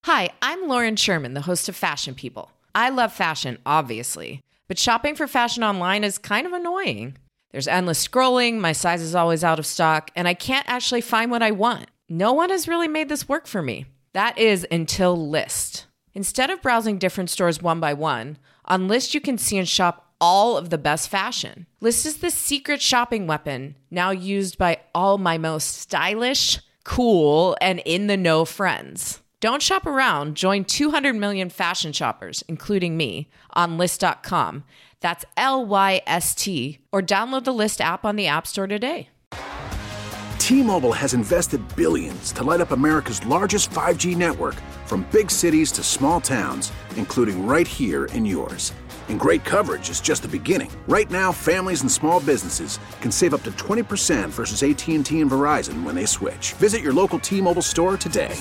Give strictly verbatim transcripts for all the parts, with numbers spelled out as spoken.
Hi, I'm Lauren Sherman, the host of Fashion People. I love fashion, obviously, but shopping for fashion online is kind of annoying. There's endless scrolling, my size is always out of stock, and I can't actually find what I want. No one has really made this work for me. That is until Lyst. Instead of browsing different stores one by one, on Lyst you can see and shop all of the best fashion. Lyst is the secret shopping weapon, now used by all my most stylish, cool, and in-the-know friends. Don't shop around. Join two hundred million fashion shoppers, including me, on Lyst dot com. That's L Y S T. Or download the Lyst app on the App Store today. T-Mobile has invested billions to light up America's largest five G network, from big cities to small towns, including right here in yours. And great coverage is just the beginning. Right now, families and small businesses can save up to twenty percent versus A T and T and Verizon when they switch. Visit your local T-Mobile store today.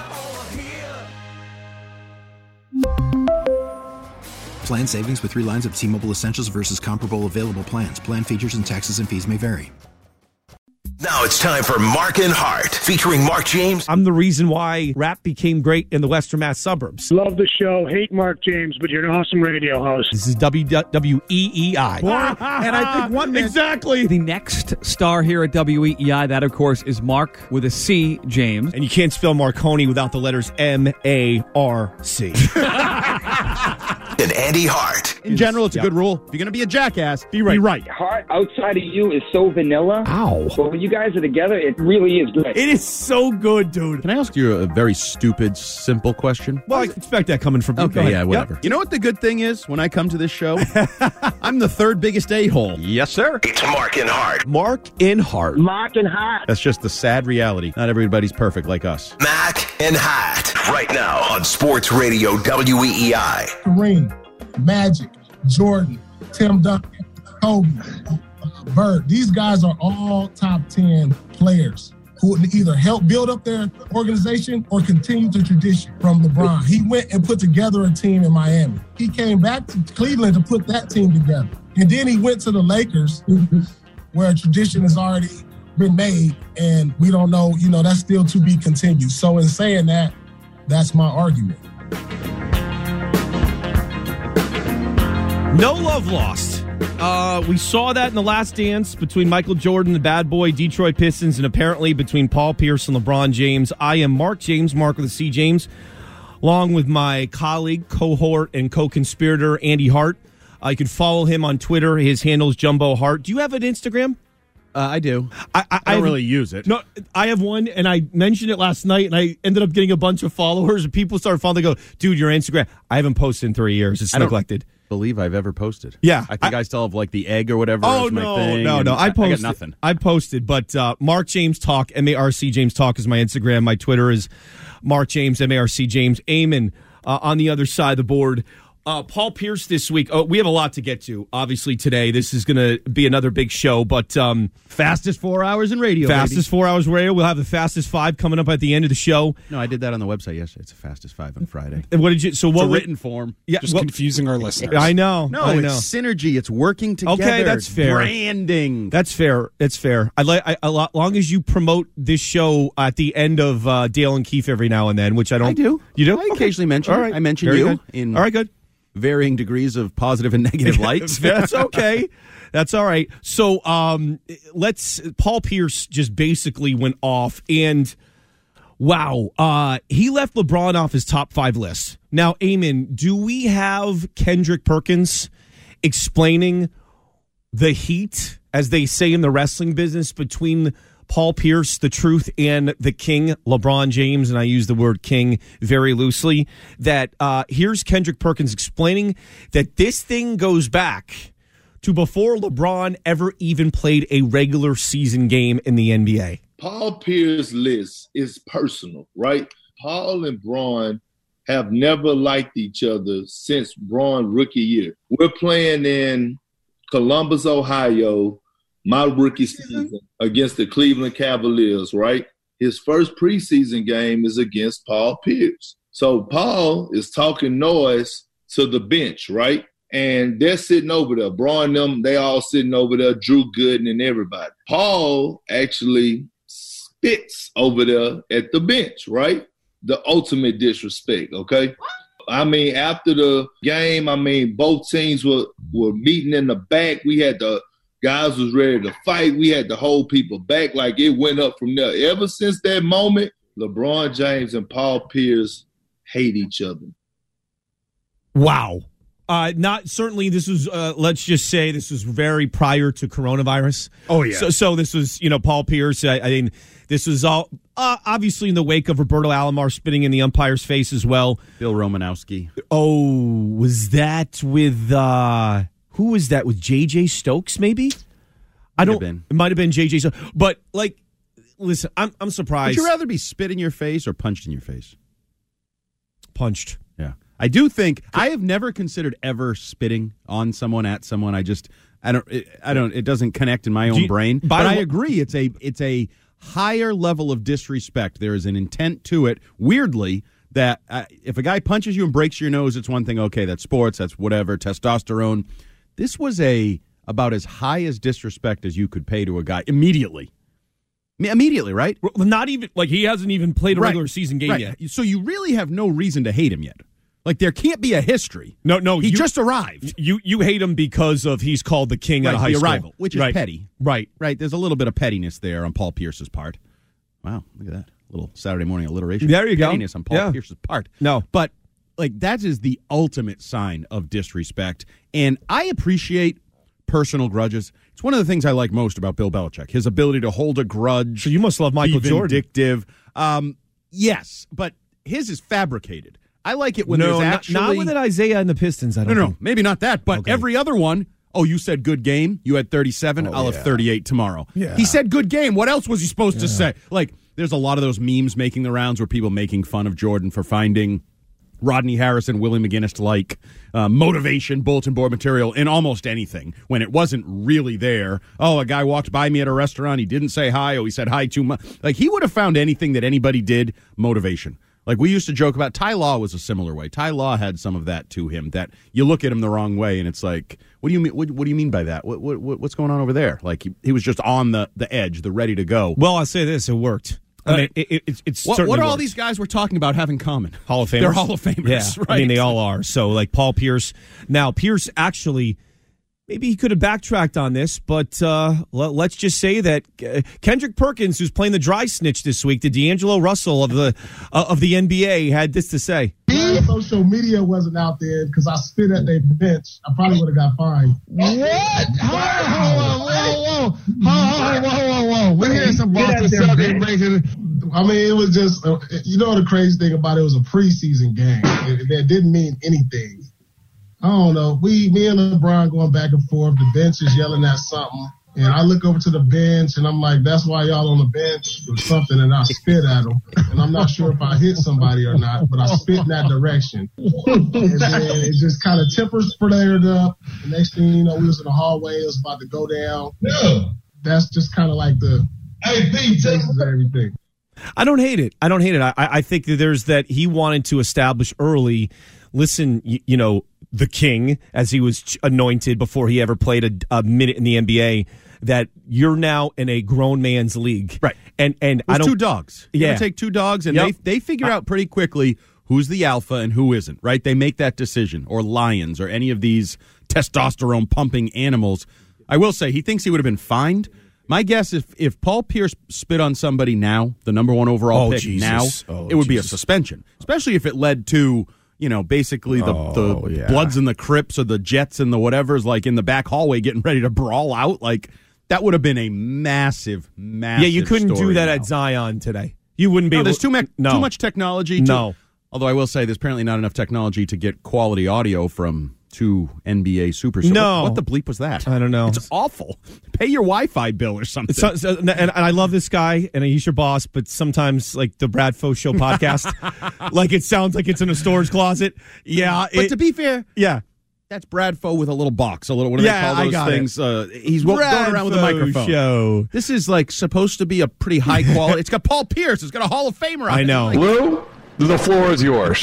Plan savings with three lines of T-Mobile Essentials versus comparable available plans. Plan features and taxes and fees may vary. Now it's time for Mark and Hart, featuring Mark James. I'm the reason why rap became great in the Western Mass suburbs. Love the show. Hate Mark James, but you're an awesome radio host. This is W W E E I. And I think one man, exactly. The next star here at W E E I, that, of course, is Mark with a C, James. And you can't spell Marconi without the letters M A R C. And Andy Hart. In general, it's yep. a good rule. If you're going to be a jackass, be right. Be right. Hart outside of you is so vanilla. Ow. But when you guys are together, it really is good. It is so good, dude. Can I ask you a very stupid, simple question? Well, I expect that coming from you. Okay, yeah, whatever. Yep. You know what the good thing is when I come to this show? I'm the third biggest a-hole. Yes, sir. It's Mark and Hart. Mark and Hart. Mark and Hart. That's just the sad reality. Not everybody's perfect like us. Mac and Hart. Right now on Sports Radio W E E I. Kareem, Magic, Jordan, Tim Duncan, Kobe, Bird. These guys are all top ten players who either help build up their organization or continue the tradition from LeBron. He went and put together a team in Miami. He came back to Cleveland to put that team together. And then he went to the Lakers, where a tradition has already been made, and we don't know, you know, that's still to be continued. So in saying that, that's my argument. No love lost. Uh, we saw that in the Last Dance between Michael Jordan, the bad boy, Detroit Pistons, and apparently between Paul Pierce and LeBron James. I am Mark James, Mark with a C. James, along with my colleague, cohort, and co-conspirator, Andy Hart. Uh, you can follow him on Twitter. His handle is Jumbo Hart. Do you have an Instagram? Uh, I do. I, I, I don't I really use it. No, I have one, and I mentioned it last night, and I ended up getting a bunch of followers, and people started following. They go, dude, your Instagram. I haven't posted in three years. It's I don't neglected. Believe I've ever posted. Yeah. I think I, I still have like the egg or whatever. Oh, as my no, thing, no, no. I posted. I got nothing. I posted, but uh, Mark James Talk, M A R C James Talk is my Instagram. My Twitter is Mark James, M A R C James. Eamon uh, on the other side of the board. Uh, Paul Pierce this week. Oh, we have a lot to get to, obviously, today. This is going to be another big show, but... Um, fastest four hours in radio, Fastest baby. four hours in radio. We'll have the fastest five coming up at the end of the show. No, I did that on the website yesterday. It's the fastest five on Friday. And what did you... So what it's a written form. Yeah, Just well, confusing our listeners. I know. No, I it's know. synergy. It's working together. Okay, that's fair. Branding. That's fair. It's fair. I like I, a lot long as you promote this show at the end of uh, Dale and Keefe every now and then, which I don't. I do. You do? I Okay. occasionally mention. All right. I mention Very you good. in. All right, good. Varying degrees of positive and negative lights. That's okay. That's all right. So um, let's. Paul Pierce just basically went off, and wow, uh, he left LeBron off his top five list. Now, Eamon, do we have Kendrick Perkins explaining the heat, as they say in the wrestling business, between Paul Pierce, the truth, and the king, LeBron James, and I use the word king very loosely, that uh, here's Kendrick Perkins explaining that this thing goes back to before LeBron ever even played a regular season game in the N B A. Paul Pierce's list is personal, right? Paul and Bron have never liked each other since Bron rookie year. We're playing in Columbus, Ohio, my rookie season against the Cleveland Cavaliers, right? His first preseason game is against Paul Pierce. So Paul is talking noise to the bench, right? And they're sitting over there. Bron them, they all sitting over there, Drew Gooden and everybody. Paul actually spits over there at the bench, right? the ultimate disrespect, okay? I mean, after the game, I mean, both teams were, were meeting in the back. We had the guys was ready to fight. We had to hold people back. Like, it went up from there. Ever since that moment, LeBron James and Paul Pierce hate each other. Wow. Uh, not certainly. This was. Uh, let's just say this was very prior to coronavirus. Oh yeah. So, so this was. You know, Paul Pierce. I, I mean, this was all uh, obviously in the wake of Roberto Alomar spitting in the umpire's face as well. Bill Romanowski. Oh, was that with uh, who was that with J J Stokes? Maybe. I don't. Been. It might have been J J Stokes. But like, listen, I'm I'm surprised. Would you rather be spit in your face or punched in your face? Punched. Yeah. I do think I have never considered ever spitting on someone at someone. I just I don't it, I don't it doesn't connect in my own you, brain. But I agree it's a it's a higher level of disrespect. There is an intent to it. Weirdly, that uh, if a guy punches you and breaks your nose, it's one thing. Okay, that's sports. That's whatever. Testosterone. This was a about as high as disrespect as you could pay to a guy immediately. Immediately, right? Not even like he hasn't even played a right. regular season game right. yet. So you really have no reason to hate him yet. Like, there can't be a history. No, no. He you, just arrived. You you hate him because of he's called the king right, out of high the school. arrival, which is right. petty. Right. Right. There's a little bit of pettiness there on Paul Pierce's part. Wow, look at that. Little Saturday morning alliteration. There you pettiness go. Pettiness on Paul yeah. Pierce's part. No. But, like, that is the ultimate sign of disrespect. And I appreciate personal grudges. It's one of the things I like most about Bill Belichick, his ability to hold a grudge. So you must love Michael be Jordan. Vindictive. Um, yes, but his is fabricated. I like it when no, there's not, actually... not with an Isaiah and the Pistons, I don't No, no, think. no, maybe not that, but okay. every other one, oh, you said good game, you had thirty-seven, oh, I'll yeah. have thirty-eight tomorrow. Yeah. He said good game, what else was he supposed yeah. to say? Like, there's a lot of those memes making the rounds where people making fun of Jordan for finding Rodney Harrison, Willie McGinnis like uh, motivation, bulletin board material in almost anything when it wasn't really there. Oh, a guy walked by me at a restaurant, he didn't say hi, oh, he said hi too much. Like, he would have found anything that anybody did motivation. Like, we used to joke about, Ty Law was a similar way. Ty Law had some of that to him, that you look at him the wrong way, and it's like, what do you mean? What, what do you mean by that? What, what what's going on over there? Like, he, he was just on the, the edge, the ready to go. Well, I'll say this, it worked. I mean, it, it, it's, it's what, certainly what are worked. all these guys we're talking about have in common? Hall of Famers? They're Hall of Famers, yeah, right? I mean, they all are. So, like, Paul Pierce. Now, Pierce actually... Maybe he could have backtracked on this, but uh, l- let's just say that uh, Kendrick Perkins, who's playing the dry snitch this week, the D'Angelo Russell of the uh, of the N B A, had this to say. If social media wasn't out there because I spit at their bench, I probably would have got fined. What? Whoa, whoa, whoa, whoa, whoa, whoa, whoa, whoa. We hear some Boston Celtics. I mean, it was just, uh, you know, the crazy thing about it, it was a preseason game. It, it didn't mean anything. I don't know. We, me and LeBron going back and forth. The bench is yelling at something. And I look over to the bench, and I'm like, that's why y'all on the bench or something, and I spit at them. And I'm not sure if I hit somebody or not, but I spit in that direction. And then it just kind of tempers flared up. The next thing you know, we was in the hallway. It was about to go down. Yeah. That's just kind of like the hey, basis of everything. I don't hate it. I don't hate it. I, I think that there's that he wanted to establish early, listen, you, you know, the king, as he was anointed before he ever played a, a minute in the N B A, that you're now in a grown man's league. Right. And and There's I don't two dogs. You yeah. take two dogs, and yep. they they figure out pretty quickly who's the alpha and who isn't, right? They make that decision. Or lions or any of these testosterone pumping animals. I will say, he thinks he would have been fined. My guess, if if Paul Pierce spit on somebody now, the number one overall oh, pick Jesus. now, oh, it would Jesus. be a suspension, especially if it led to, you know, basically the, oh, the yeah. Bloods and the Crips or the Jets and the whatever's like in the back hallway getting ready to brawl out. Like, that would have been a massive, massive Yeah, you couldn't do that now. at Zion today. You wouldn't be no, able there's too, me- no. too much technology. To, no. Although I will say there's apparently not enough technology to get quality audio from two N B A superstars. No. What, what the bleep was that? I don't know. It's awful. Pay your Wi-Fi bill or something. So, so, and, and I love this guy, and he's your boss, but sometimes, like the Brad Foe Show podcast, like it sounds like it's in a storage closet. Yeah. But it, to be fair, yeah. that's Brad Foe with a little box, a little, what do Yeah, they I call got those things? Uh, he's going Brad around with a Foe microphone. Show. This is like supposed to be a pretty high quality. It's got Paul Pierce. It's got a Hall of Famer on I it. know. Like, Lou, the floor is yours.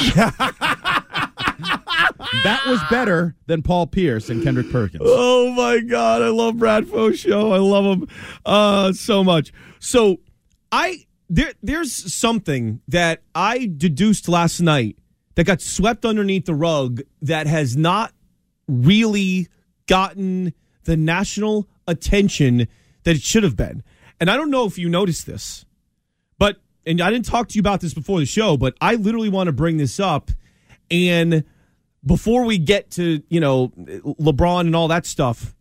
that was better than Paul Pierce and Kendrick Perkins. Oh, my God. I love Brad Foe Show. I love him uh, so much. So I there, there's something that I deduced last night that got swept underneath the rug that has not really gotten the national attention that it should have been. And I don't know if you noticed this, but, and I didn't talk to you about this before the show, but I literally want to bring this up. And before we get to, you know, LeBron and all that stuff,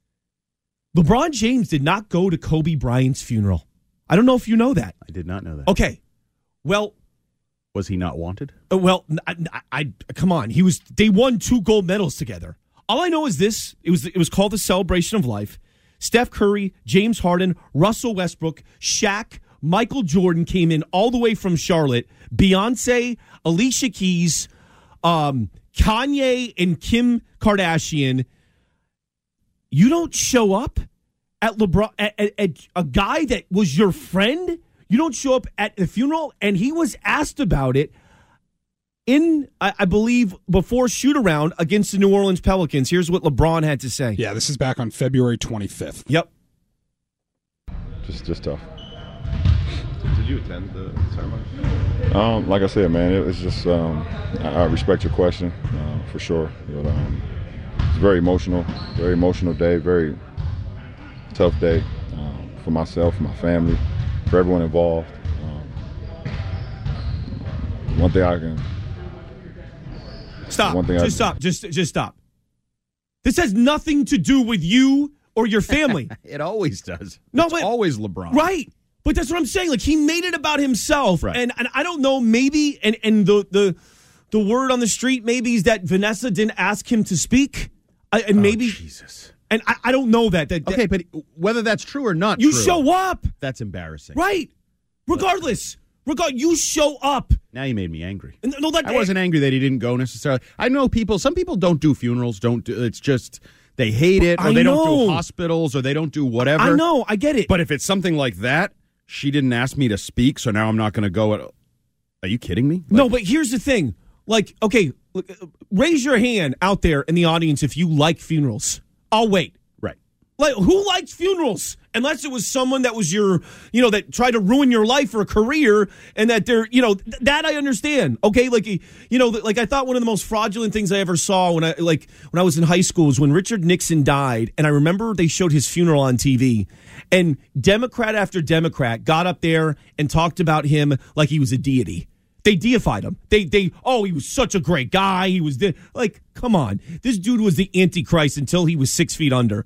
LeBron James did not go to Kobe Bryant's funeral. I don't know if you know that. I did not know that. Okay. Well, was he not wanted? Uh, well, I, I, I come on. He was. They won two gold medals together. All I know is this: it was it was called the Celebration of Life. Steph Curry, James Harden, Russell Westbrook, Shaq, Michael Jordan came in all the way from Charlotte. Beyonce, Alicia Keys, um, Kanye, and Kim Kardashian. You don't show up at LeBron, at, at, at a guy that was your friend. You don't show up at the funeral, and he was asked about it in, I, I believe, before shoot-around against the New Orleans Pelicans. Here's what LeBron had to say. Yeah, this is back on February twenty-fifth. Yep. Just just tough. Did you attend the ceremony? Um, like I said, man, it was just, um, I, I respect your question, uh, for sure. But, um, it's very emotional, very emotional day, very tough day um, for myself, for my family, for everyone involved. Um, one thing I can stop. One thing just I, stop. Just just stop. This has nothing to do with you or your family. It always does. No, it's but, always LeBron. Right. But that's what I'm saying. Like, he made it about himself. Right. And and I don't know, maybe, and, and the, the the word on the street maybe is that Vanessa didn't ask him to speak. I, and oh, maybe. Jesus. And I, I don't know that, that, that. Okay, but whether that's true or not you true, show up. That's embarrassing. Right. Regardless. Regard, you show up. Now you made me angry. No, that, I wasn't angry that he didn't go necessarily. I know people, some people don't do funerals, don't do, it's just, they hate it, or I they know. don't do hospitals, or they don't do whatever. I know, I get it. But if it's something like that, she didn't ask me to speak, so now I'm not going to go. At, are you kidding me? Like, no, but here's the thing. Like, okay, look, raise your hand out there in the audience if you like funerals. I'll wait. Right. Like, who likes funerals? Unless it was someone that was your, you know, that tried to ruin your life or a career, and that they're, you know, th- that I understand. Okay, like, you know, like I thought one of the most fraudulent things I ever saw when I, like, when I was in high school was when Richard Nixon died, and I remember they showed his funeral on T V, and Democrat after Democrat got up there and talked about him like he was a deity. They deified him. They, they, oh, he was such a great guy. He was the, like, come on. This dude was the Antichrist until he was six feet under.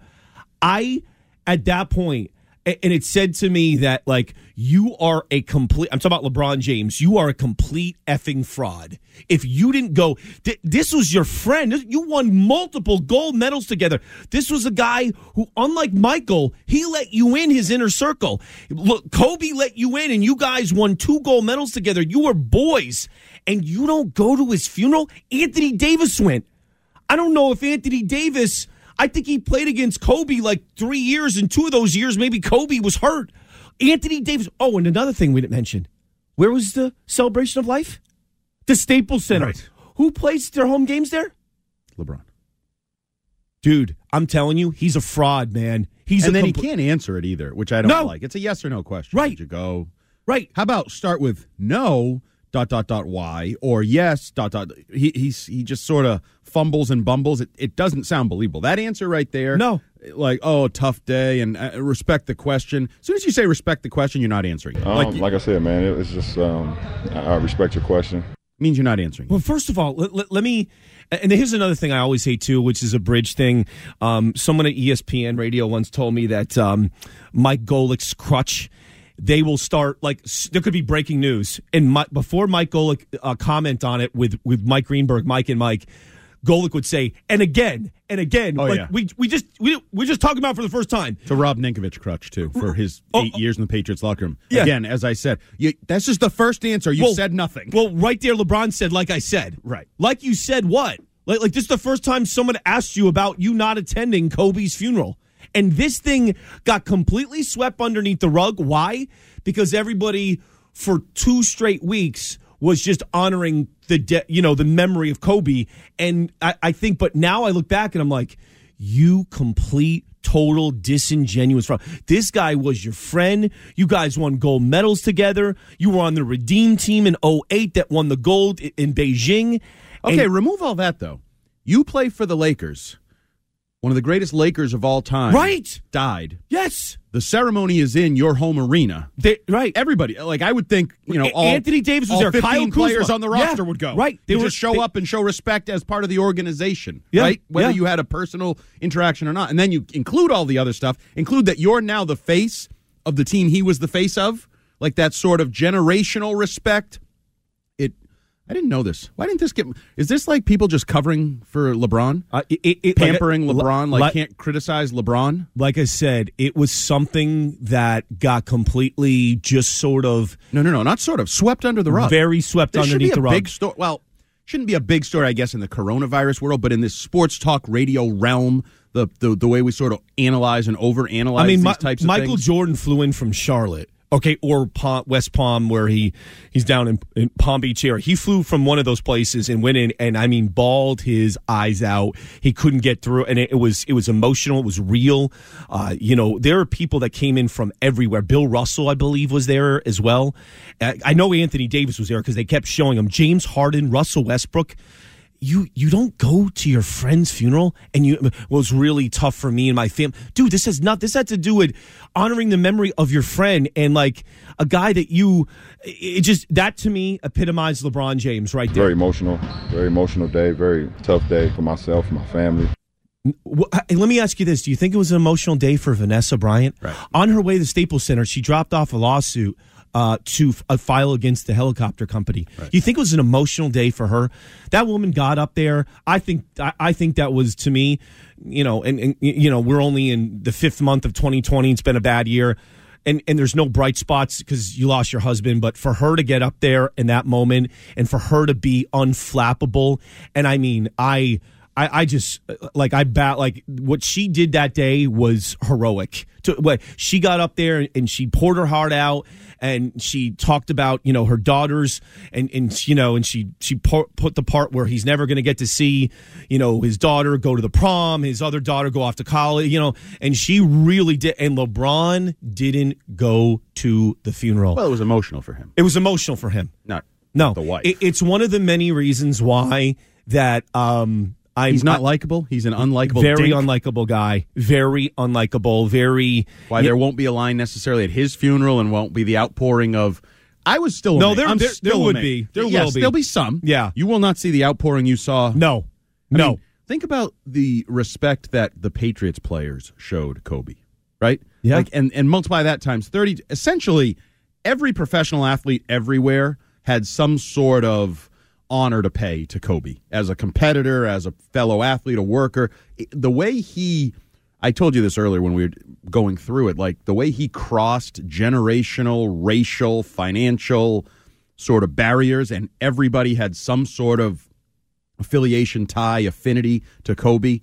I, at that point, and it said to me that, like, you are a complete, I'm talking about LeBron James, you are a complete effing fraud. If you didn't go, th- this was your friend. You won multiple gold medals together. This was a guy who, unlike Michael, he let you in his inner circle. Look, Kobe let you in, and you guys won two gold medals together. You were boys, and you don't go to his funeral? Anthony Davis went. I don't know if Anthony Davis... I think he played against Kobe like three years, and two of those years, maybe Kobe was hurt. Anthony Davis. Oh, and another thing we didn't mention. Where was the Celebration of Life? The Staples Center. Right. Who plays their home games there? LeBron. Dude, I'm telling you, he's a fraud, man. He's and a then compl- he can't answer it either, which I don't No. like. It's a yes or no question. Right. Did you go? Right. How about start with no, dot, dot, dot, why, or yes, dot, dot. He he's, he just sort of fumbles and bumbles. It, it doesn't sound believable. That answer right there. No. Like, oh, tough day, and uh, respect the question. As soon as you say respect the question, you're not answering. Um, like, like I said, man, it was just, um, I, I respect your question. Means you're not answering. Well, first of all, let, let, let me, and here's another thing I always say too, which is a bridge thing. Um, someone at E S P N Radio once told me that um, Mike Golick's crutch, they will start, like, there could be breaking news. And my, before Mike Golick uh, comment on it with, with Mike Greenberg, Mike and Mike, Golick would say, and again, and again. Oh, like, yeah. we we just, we, we're just talking about for the first time. To Rob Ninkovich crutch, too, for his Oh, eight oh. years in the Patriots locker room. Yeah. Again, as I said, you, that's just the first answer. You Well, said nothing. Well, right there, LeBron said, like I said. Right. Like you said what? Like, like this is the first time someone asked you about you not attending Kobe's funeral. And this thing got completely swept underneath the rug. Why? Because everybody for two straight weeks was just honoring the de- you know, the memory of Kobe. And I, I think, but now I look back and I'm like, you complete total disingenuous fraud. This guy was your friend. You guys won gold medals together. You were on the Redeem team in oh eight that won the gold in Beijing. Okay, And- remove all that, though. You play for the Lakers. One of the greatest Lakers of all time. Right. Died. Yes. The ceremony is in your home arena. They, right. Everybody. Like, I would think, you know, all, Anthony Davis was all there. fifteen Kyle players Kuzma. on the Yeah, roster would go. right. They They would were- just show they- up and show respect as part of the organization. Yeah, Right? Whether yeah. you had a personal interaction or not. And then you include all the other stuff. Include that you're now the face of the team he was the face of. Like that sort of generational respect. It. I didn't know this. Why didn't this get... Is this like people just covering for LeBron? Uh, it, it, it, Pampering like, LeBron? Like, like, can't criticize LeBron? like I said, it was something that got completely just sort of... No, no, no. Not sort of. Swept under the rug. Very swept This underneath should be the a rug. big story. Well, shouldn't be a big story, I guess, in the coronavirus world, but in this sports talk radio realm, the the, the way we sort of analyze and overanalyze I mean, these Ma- types of Michael things. Jordan flew in from Charlotte. Okay, or Palm, West Palm, where he he's down in, in Palm Beach area. He flew from one of those places and went in, and I mean, bawled his eyes out. He couldn't get through, and it, it was it was emotional. It was real. Uh, you know, there are people that came in from everywhere. Bill Russell, I believe, was there as well. Uh, I know Anthony Davis was there because they kept showing him. James Harden, Russell Westbrook. You you don't go to your friend's funeral, and you it was really tough for me and my family. Dude, this has not this had to do with honoring the memory of your friend and like a guy that you. It just that to me epitomized LeBron James right there. Very emotional, very emotional day, very tough day for myself and my family. Well, hey, let me ask you this: do you think it was an emotional day for Vanessa Bryant? Right. On her way to the Staples Center, she dropped off a lawsuit uh, to f- a file against the helicopter company. Right. You think it was an emotional day for her? That woman got up there. I think. I, I think that was to me, you know, and, and you know, we're only in the fifth month of twenty twenty. It's been a bad year. And and there's no bright spots because you lost your husband. But for her to get up there in that moment and for her to be unflappable, and I mean, I. I, I just like I bat like what she did that day was heroic. To, what she got up there and she poured her heart out and she talked about you know her daughters and and you know and she she put the part where he's never going to get to see you know his daughter go to the prom, his other daughter go off to college, you know, and she really did. And LeBron didn't go to the funeral. Well, it was emotional for him. It was emotional for him. Not no the wife. It, it's one of the many reasons why that. um I'm, He's not I, likable. He's an unlikable, very dink. unlikable guy. Very unlikable. Very. Why there won't be a line necessarily at his funeral, and won't be the outpouring of. I was still No, amazed. there- I'm there- still there would amazed. be. There yes, will be. There'll be some. Yeah. You will not see the outpouring you saw. No, I no. mean, think about the respect that the Patriots players showed Kobe, right? Yeah. Like, and and multiply that times thirty. Essentially, every professional athlete everywhere had some sort of honor to pay to Kobe as a competitor, as a fellow athlete, a worker. The way he, I told you this earlier when we were going through it, like the way he crossed generational, racial, financial sort of barriers, and everybody had some sort of affiliation, tie, affinity to Kobe.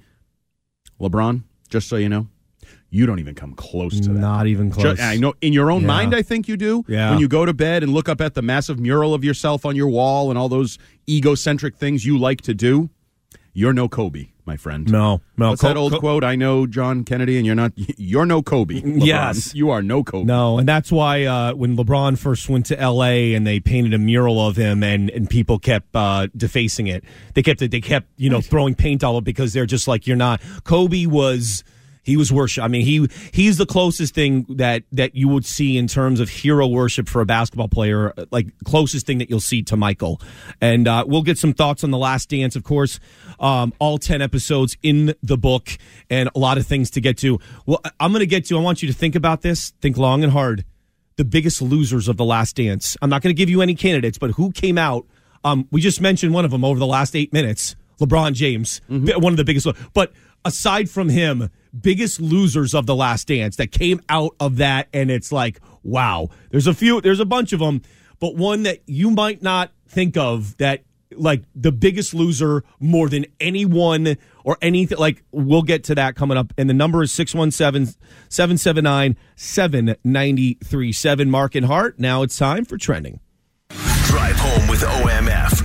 LeBron, just so you know, you don't even come close to that. Not even close. Just, I know in your own Yeah. mind, I think you do. Yeah. When you go to bed and look up at the massive mural of yourself on your wall and all those egocentric things you like to do, you're no Kobe, my friend. No, no. What's Co- that old Co- quote? I know John Kennedy, and you're not. You're no Kobe. LeBron. Yes. you are no Kobe. No, and that's why uh, when LeBron first went to L A and they painted a mural of him, and, and people kept uh, defacing it. They kept they kept you know throwing paint all over because they're just like you're not. Kobe was. He was worship. I mean, he he's the closest thing that, that you would see in terms of hero worship for a basketball player, like closest thing that you'll see to Michael. And uh, we'll get some thoughts on The Last Dance, of course. Um, all ten episodes in the book and a lot of things to get to. Well, I'm going to get to, I want you to think about this, think long and hard. The biggest losers of The Last Dance. I'm not going to give you any candidates, but who came out? Um, we just mentioned one of them over the last eight minutes. LeBron James, mm-hmm. one of the biggest. But aside from him, biggest losers of The Last Dance that came out of that, and it's like, wow. There's a few, there's a bunch of them, but one that you might not think of that, like the biggest loser more than anyone or anything. Like, we'll get to that coming up. And the number is six one seven, seven seven nine, seven nine three seven. Mark and Hart. Now it's time for Trending. Drive home with O M F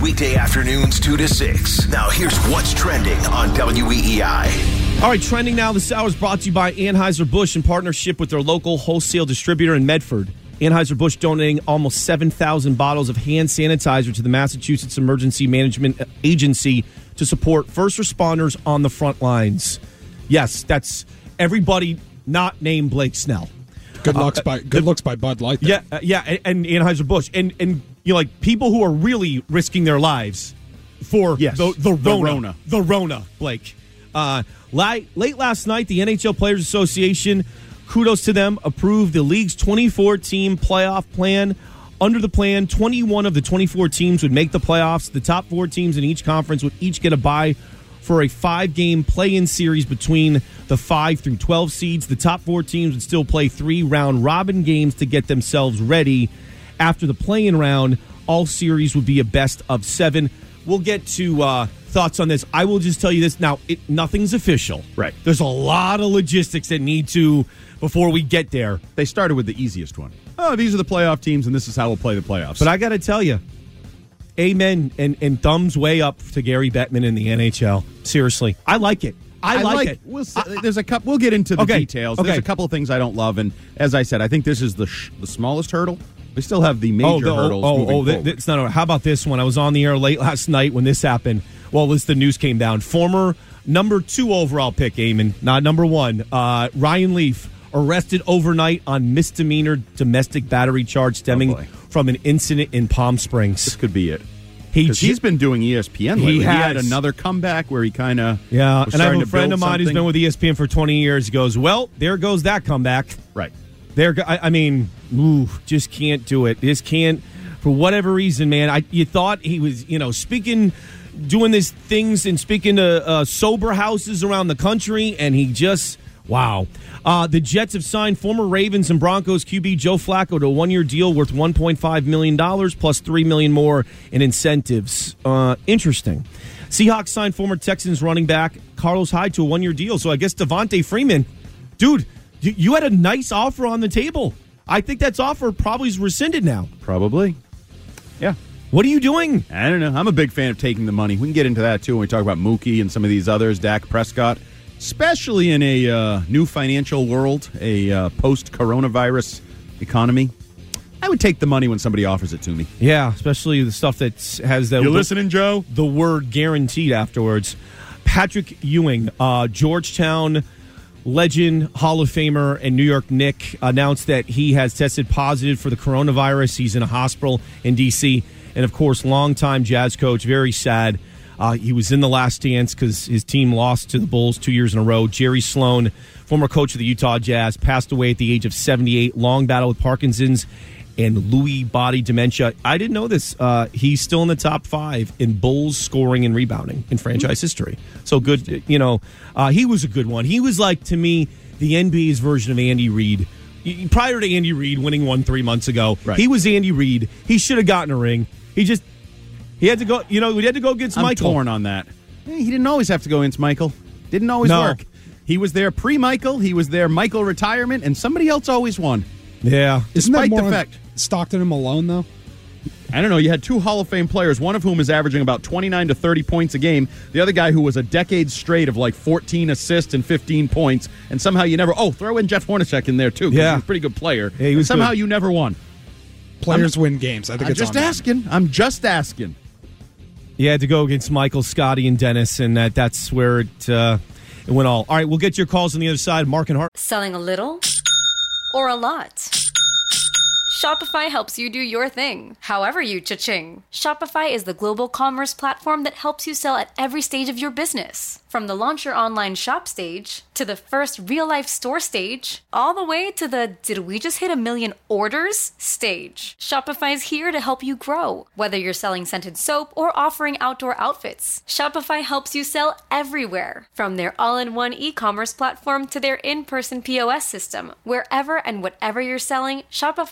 Weekday afternoons two to six. Now here's what's trending on W E E I. All right, trending now. This hour is brought to you by Anheuser-Busch in partnership with their local wholesale distributor in Medford. Anheuser-Busch donating almost seven thousand bottles of hand sanitizer to the Massachusetts Emergency Management Agency to support first responders on the front lines. Yes, that's everybody not named Blake Snell. Good looks uh, by good the, looks by Bud Light. Yeah, uh, yeah, and, and Anheuser-Busch. And, and you know, like people who are really risking their lives for yes, the, the, the Rona. Rona. The Rona, Blake. Uh, late, late last night, the N H L Players Association, kudos to them, approved the league's twenty-four team playoff plan. Under the plan, twenty-one of the twenty-four teams would make the playoffs. The top four teams in each conference would each get a bye for a five-game play-in series between the five through twelve seeds. The top four teams would still play three round-robin games to get themselves ready. After the play-in round, all series would be a best of seven. We'll get to uh, thoughts on this. I will just tell you this. Now, it, nothing's official. Right. There's a lot of logistics that need to, before we get there. They started with the easiest one. Oh, these are the playoff teams, and this is how we'll play the playoffs. But I got to tell you, amen and, and thumbs way up to Gary Bettman in the N H L. Seriously. I like it. I, I like, like it. We'll, there's a couple. We'll get into the okay. details. Okay. There's a couple of things I don't love, and as I said, I think this is the sh- the smallest hurdle. We still have the major oh, the, hurdles. Oh, moving oh, th- th- it's not. How about this one? I was on the air late last night when this happened. Well, as the news came down, former number two overall pick, Eamon, not number one, uh, Ryan Leaf, arrested overnight on misdemeanor domestic battery charge stemming oh from an incident in Palm Springs. This could be it. He j- he's been doing E S P N lately. He, he had has. another comeback where he kind of yeah. was And I have starting a to friend build of mine who's something. been with E S P N for twenty years. He goes, well, there goes that comeback. Right. There. Go- I, I mean, ooh, just can't do it. Just can't. For whatever reason, man, I you thought he was, you know, speaking, doing these things and speaking to uh, sober houses around the country, and he just, wow. Uh, the Jets have signed former Ravens and Broncos Q B Joe Flacco to a one-year deal worth one point five million dollars plus three million dollars more in incentives. Uh, interesting. Seahawks signed former Texans running back Carlos Hyde to a one-year deal, so I guess Devontae Freeman, dude, you, you had a nice offer on the table. I think that's offer probably is rescinded now. Probably. Yeah. What are you doing? I don't know. I'm a big fan of taking the money. We can get into that, too, when we talk about Mookie and some of these others, Dak Prescott, especially in a uh, new financial world, a uh, post-coronavirus economy. I would take the money when somebody offers it to me. Yeah, especially the stuff that has the... You listening, Joe? The word guaranteed afterwards. Patrick Ewing, uh, Georgetown legend, Hall of Famer, and New York Knick announced that he has tested positive for the coronavirus. He's in a hospital in D C And, of course, longtime Jazz coach, very sad. Uh, he was in the last dance because his team lost to the Bulls two years in a row. Jerry Sloan, former coach of the Utah Jazz, passed away at the age of seventy-eight. Long battle with Parkinson's and Lewy body dementia. I didn't know this. Uh, he's still in the top five in Bulls scoring and rebounding in franchise history. So good, you know, uh, he was a good one. He was like, to me, the N B A's version of Andy Reid. Prior to Andy Reid winning one three months ago, right. He was Andy Reid. He should have gotten a ring. He just, he had to go, you know, we had to go against I'm Michael. torn on that. He didn't always have to go against Michael. Didn't always no. work. He was there pre-Michael. He was there Michael retirement, and somebody else always won. Yeah. Isn't that Despite more the fact. Stockton and Malone, though? I don't know. You had two Hall of Fame players, one of whom is averaging about twenty-nine to thirty points a game. The other guy who was a decade straight of like fourteen assists and fifteen points. And somehow you never... Oh, throw in Jeff Hornacek in there, too, because yeah. he's a pretty good player. Yeah, he was somehow good. you never won. Players I'm, win games. I think I'm it's just on asking. them. I'm just asking. You had to go against Michael, Scotty, and Dennis, and that, that's where it, uh, it went all. All right, we'll get your calls on the other side. Mark and Hart. Selling a little or a lot? Shopify helps you do your thing, however you cha-ching. Shopify is the global commerce platform that helps you sell at every stage of your business. From the launch your online shop stage, to the first real-life store stage, all the way to the did we just hit a million orders stage. Shopify's here to help you grow. Whether you're selling scented soap or offering outdoor outfits, Shopify helps you sell everywhere. From their all-in-one e-commerce platform to their in-person P O S system, wherever and whatever you're selling, Shopify's got you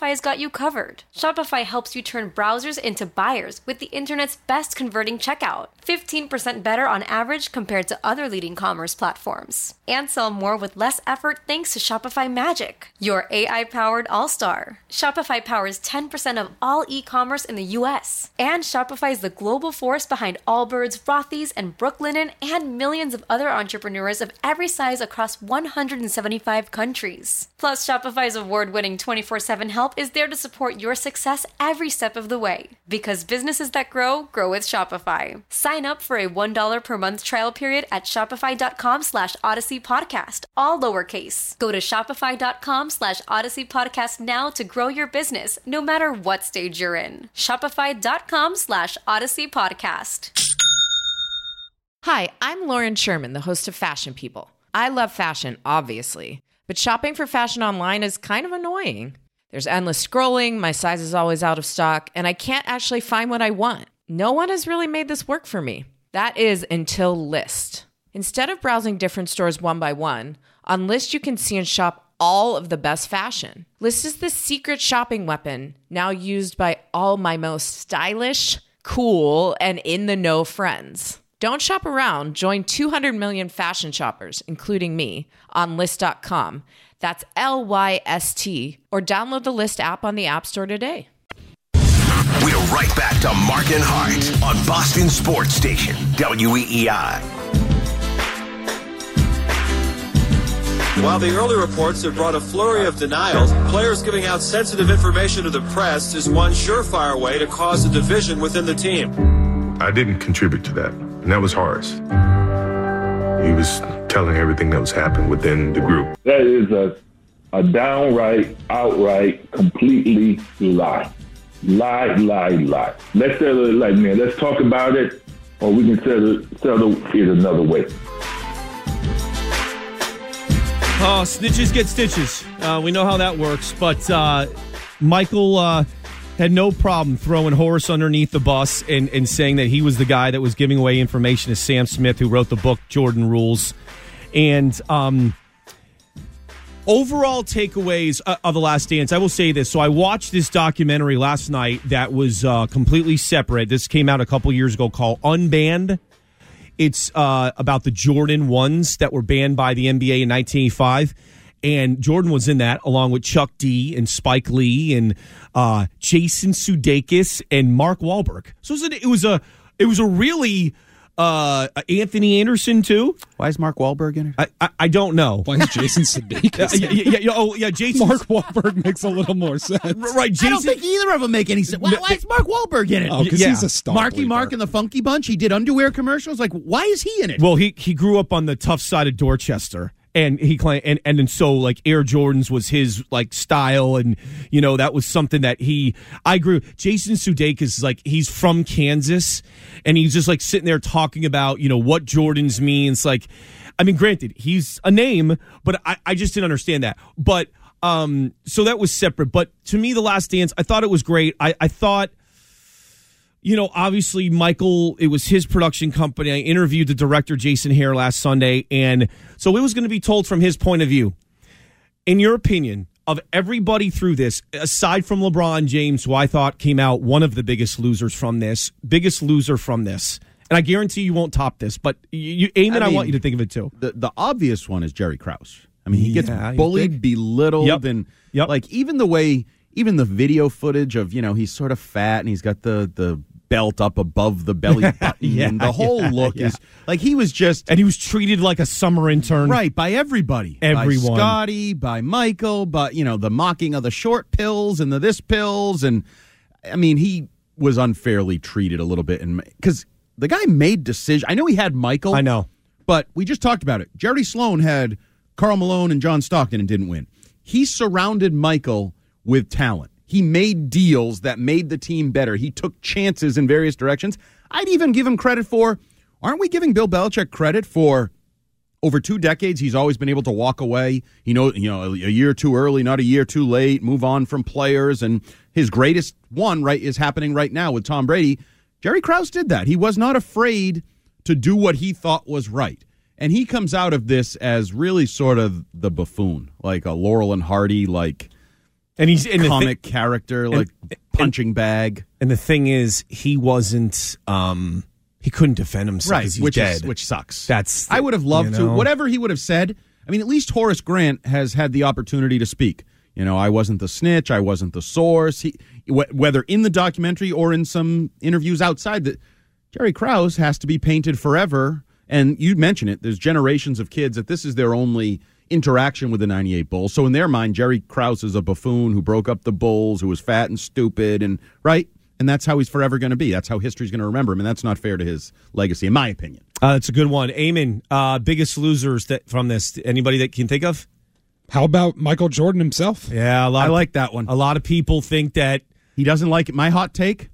you covered. Shopify helps you turn browsers into buyers with the internet's best converting checkout, fifteen percent better on average compared to other leading commerce platforms. And sell more with less effort thanks to Shopify Magic, your A I-powered all-star. Shopify powers ten percent of all e-commerce in the U S. And Shopify is the global force behind Allbirds, Rothy's, and Brooklinen, and millions of other entrepreneurs of every size across one hundred seventy-five countries. Plus, Shopify's award-winning twenty-four seven help is there to support your success every step of the way. Because businesses that grow, grow with Shopify. Sign up for a one dollar per month trial period at shopify.com slash Odyssey Podcast, all lowercase. Go to shopify.com slash Odyssey Podcast now to grow your business, no matter what stage you're in. Shopify.com slash Odyssey Podcast. Hi, I'm Lauren Sherman, the host of Fashion People. I love fashion, obviously, but shopping for fashion online is kind of annoying. There's endless scrolling, my size is always out of stock, and I can't actually find what I want. No one has really made this work for me. That is until Lyst. Instead of browsing different stores one by one, on Lyst you can see and shop all of the best fashion. Lyst is the secret shopping weapon, now used by all my most stylish, cool, and in-the-know friends. Don't shop around. Join two hundred million fashion shoppers, including me, on Lyst dot com. That's L Y S T. Or download the Lyst app on the App Store today. We're right back to Mark and Hart on Boston Sports Station, W E E I. While the early reports have brought a flurry of denials, players giving out sensitive information to the press is one surefire way to cause a division within the team. I didn't contribute to that, and that was Horace. He was telling everything that was happening within the group. That is a, a downright, outright, completely lie. Lie, lie, lie. Let's settle it like, man, let's talk about it, or we can settle, settle it another way. Oh, snitches get stitches. Uh, we know how that works. But uh, Michael uh, had no problem throwing Horace underneath the bus and, and saying that he was the guy that was giving away information to Sam Smith, who wrote the book Jordan Rules. And um, overall takeaways of The Last Dance, I will say this. So I watched this documentary last night that was uh, completely separate. This came out a couple years ago called Unbanned. It's uh, about the Jordan ones that were banned by the N B A in nineteen eighty-five. And Jordan was in that, along with Chuck D and Spike Lee and uh, Jason Sudeikis and Mark Wahlberg. So it was a, it was a, it was a really uh, Anthony Anderson too. Why is Mark Wahlberg in it? I, I, I don't know. Why is Jason Sudeikis? yeah, yeah, yeah, oh yeah, Jason. Mark Wahlberg makes a little more sense. Right, Jason. I don't think either of them make any sense. Why, why is Mark Wahlberg in it? Oh, because yeah. he's a star. Marky bleeper. Mark and the Funky Bunch. He did underwear commercials. Like, why is he in it? Well, he he grew up on the tough side of Dorchester. And he claimed, and, and and so like Air Jordans was his like style, and you know that was something that he. I agree. Jason Sudeikis is like he's from Kansas, and he's just like sitting there talking about you know what Jordans means. Like, I mean, granted, he's a name, but I, I just didn't understand that. But um, so that was separate. But to me, The Last Dance, I thought it was great. I I thought. You know, obviously, Michael, it was his production company. I interviewed the director, Jason Hare, last Sunday, and so it was going to be told from his point of view. In your opinion, of everybody through this, aside from LeBron James, who I thought came out one of the biggest losers from this, biggest loser from this, and I guarantee you won't top this, but you, Eamon, I, I mean, want you to think of it too. The, the obvious one is Jerry Krause. I mean, he gets Yeah, bullied, belittled, Yep. and Yep. like even the way, even the video footage of, you know, he's sort of fat and he's got the, the belt up above the belly button, Yeah, and the whole yeah, look yeah. is like he was just, And he was treated like a summer intern. right, by everybody. Everyone. By Scotty, by Michael, but, you know, the mocking of the short pills and the this pills. And, I mean, he was unfairly treated a little bit. And because the guy made decisions. I know he had Michael. I know. But we just talked about it. Jerry Sloan had Karl Malone and John Stockton and didn't win. He surrounded Michael with talent. He made deals that made the team better. He took chances in various directions. I'd even give him credit for, aren't we giving Bill Belichick credit for over two decades, he's always been able to walk away, you know, you know, a year too early, not a year too late, move on from players. And his greatest one, right, is happening right now with Tom Brady. Jerry Krause did that. He was not afraid to do what he thought was right. And he comes out of this as really sort of the buffoon, like a Laurel and Hardy, like, and he's in comic thi- character, like and, punching and, bag. And the thing is, he wasn't. Um, he couldn't defend himself. Right, 'cause he's which dead. is, which sucks. That's. I would have loved you know? to. Whatever he would have said. I mean, at least Horace Grant has had the opportunity to speak. You know, I wasn't the snitch. I wasn't the source. He, wh- whether in the documentary or in some interviews outside, that Jerry Krause has to be painted forever. And you mention it. There's generations of kids that this is their only interaction with the ninety-eight Bulls. So in their mind, Jerry Krause is a buffoon who broke up the Bulls, who was fat and stupid, and right. And that's how he's forever going to be. That's how history's going to remember him. And that's not fair to his legacy, in my opinion. Uh, that's a good one. Eamon, uh, biggest losers that from this? Anybody that can think of? How about Michael Jordan himself? Yeah, a lot I of, like that one. A lot of people think that he doesn't like it. My hot take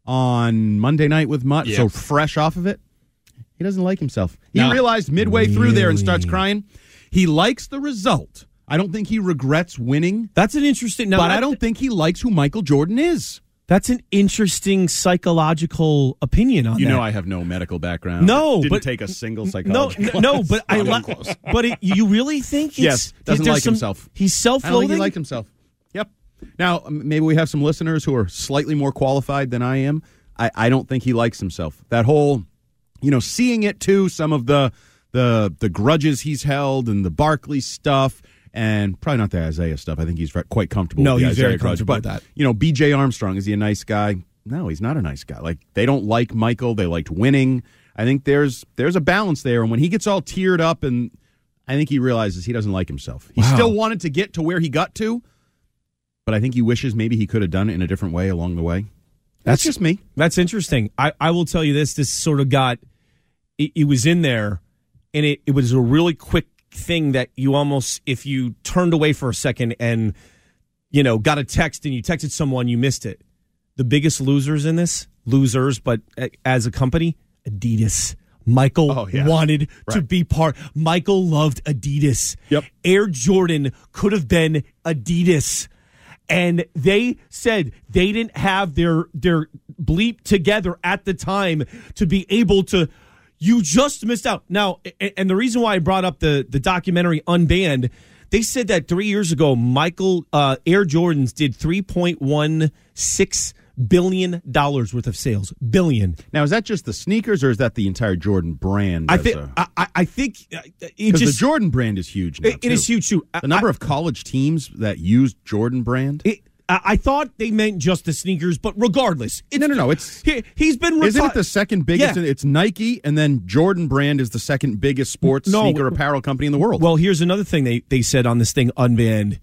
on Monday Night with Mutt, Yeah. so fresh off of it, he doesn't like himself. He No. realized midway through there and starts Really? crying. He likes the result. I don't think he regrets winning. That's an interesting. Now but that, I don't think he likes who Michael Jordan is. That's an interesting psychological opinion on You that. know, I have no medical background. No, didn't but take a single no, psychology no, class. no, but I Not li- even close. But it, you really think? It's, Yes, doesn't there's like some- himself. He's I don't self-loathing. think he likes himself. Yep. Now, um, maybe we have some listeners who are slightly more qualified than I am. I, I don't think he likes himself. That whole, you know, seeing it too, some of the the the grudges he's held and the Barkley stuff, and probably not the Isaiah stuff. I think he's quite comfortable No, with the he's Isaiah very grudge. comfortable But, with that. you know, B J Armstrong, is he a nice guy? No, he's not a nice guy. Like, they don't like Michael. They liked winning. I think there's there's a balance there. And when he gets all teared up, and I think he realizes he doesn't like himself. He Wow. still wanted to get to where he got to, but I think he wishes maybe he could have done it in a different way along the way. That's, just me. That's interesting. I, I will tell you this. This sort of got, it, it was in there, and it, it was a really quick thing that you almost, if you turned away for a second and, you know, got a text and you texted someone, you missed it. The biggest losers in this, losers, but as a company, Adidas. Michael Oh, yeah. wanted to Right. be part. Michael loved Adidas. Yep. Air Jordan could have been Adidas. And they said they didn't have their their bleep together at the time to be able to. You just missed out. Now, a- and the reason why I brought up the, the documentary Unbanned, they said that three years ago, Michael uh, Air Jordans did three point one six billion dollars worth of sales. Billion. Now, is that just the sneakers, or is that the entire Jordan brand? I as think. a- I, I- I think uh, it Because the just. Jordan brand is huge now, It- it is too. huge too. The number I- of college teams that use Jordan brand. It, I I thought they meant just the sneakers, but regardless, it's, no, no, no. It's he, he's been. Isn't reti- it the second biggest? Yeah. It's Nike, and then Jordan brand is the second biggest sports No. sneaker apparel company in the world. Well, here's another thing they, they said on this thing, Unbanned.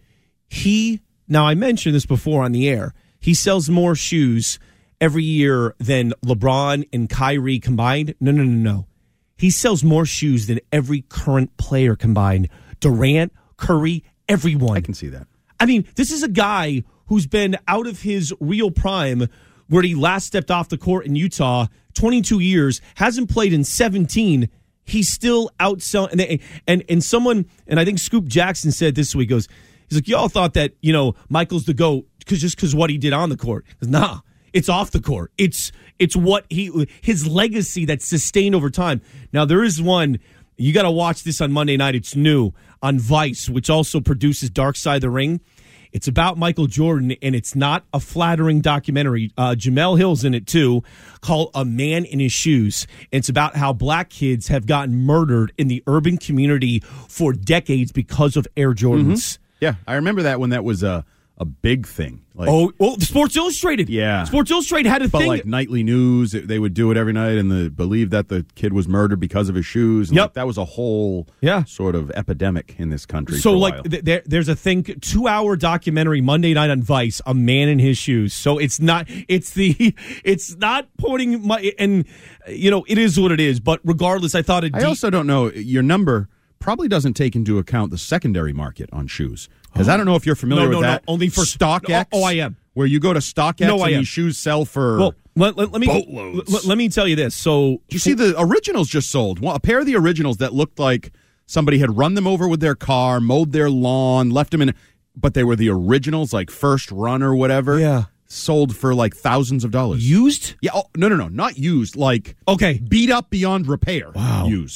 He, now I mentioned this before on the air, he sells more shoes every year than LeBron and Kyrie combined. No, no, no, no. He sells more shoes than every current player combined. Durant, Curry, everyone. I can see that. I mean, this is a guy who's been out of his real prime where he last stepped off the court in Utah, twenty-two years, hasn't played in seventeen. He's still outselling. And, and, and someone, and I think Scoop Jackson said this week, goes, he's like, y'all thought that, you know, Michael's the GOAT cause just because what he did on the court. He goes, nah, it's off the court. It's it's what he, his legacy that's sustained over time. Now, there is one, you got to watch this on Monday night. It's new on Vice, which also produces Dark Side of the Ring. It's about Michael Jordan, and it's not a flattering documentary. Uh, Jamel Hill's in it, too, called A Man in His Shoes. It's about how black kids have gotten murdered in the urban community for decades because of Air Jordans. Mm-hmm. Yeah, I remember that when that was a, a big thing. Like, oh, well, Sports Illustrated. Yeah. Sports Illustrated had a but thing. like nightly news, they would do it every night, and the believe that the kid was murdered because of his shoes. And Yep. like, that was a whole Yeah. sort of epidemic in this country. So, for a like, while. th- there, there's a thing, two-hour documentary Monday night on Vice, A Man in His Shoes. So it's not, it's the, it's not pointing my, and you know, it is what it is. But regardless, I thought it. I also don't know, your number probably doesn't take into account the secondary market on shoes. Because I don't know if you're familiar No, with no, no, that. only for- StockX. Oh, oh, I am. Where you go to StockX No, I and am. these shoes sell for Well, let, let, let me boatloads. Let, let me tell you this. So, Do you see the originals just sold? Well, a pair of the originals that looked like somebody had run them over with their car, mowed their lawn, left them in, but they were the originals, like first run or whatever. Yeah. Sold for like thousands of dollars. Used? Yeah. Oh, no, no, no. Not used. Like, okay. beat up beyond repair. Wow. Used.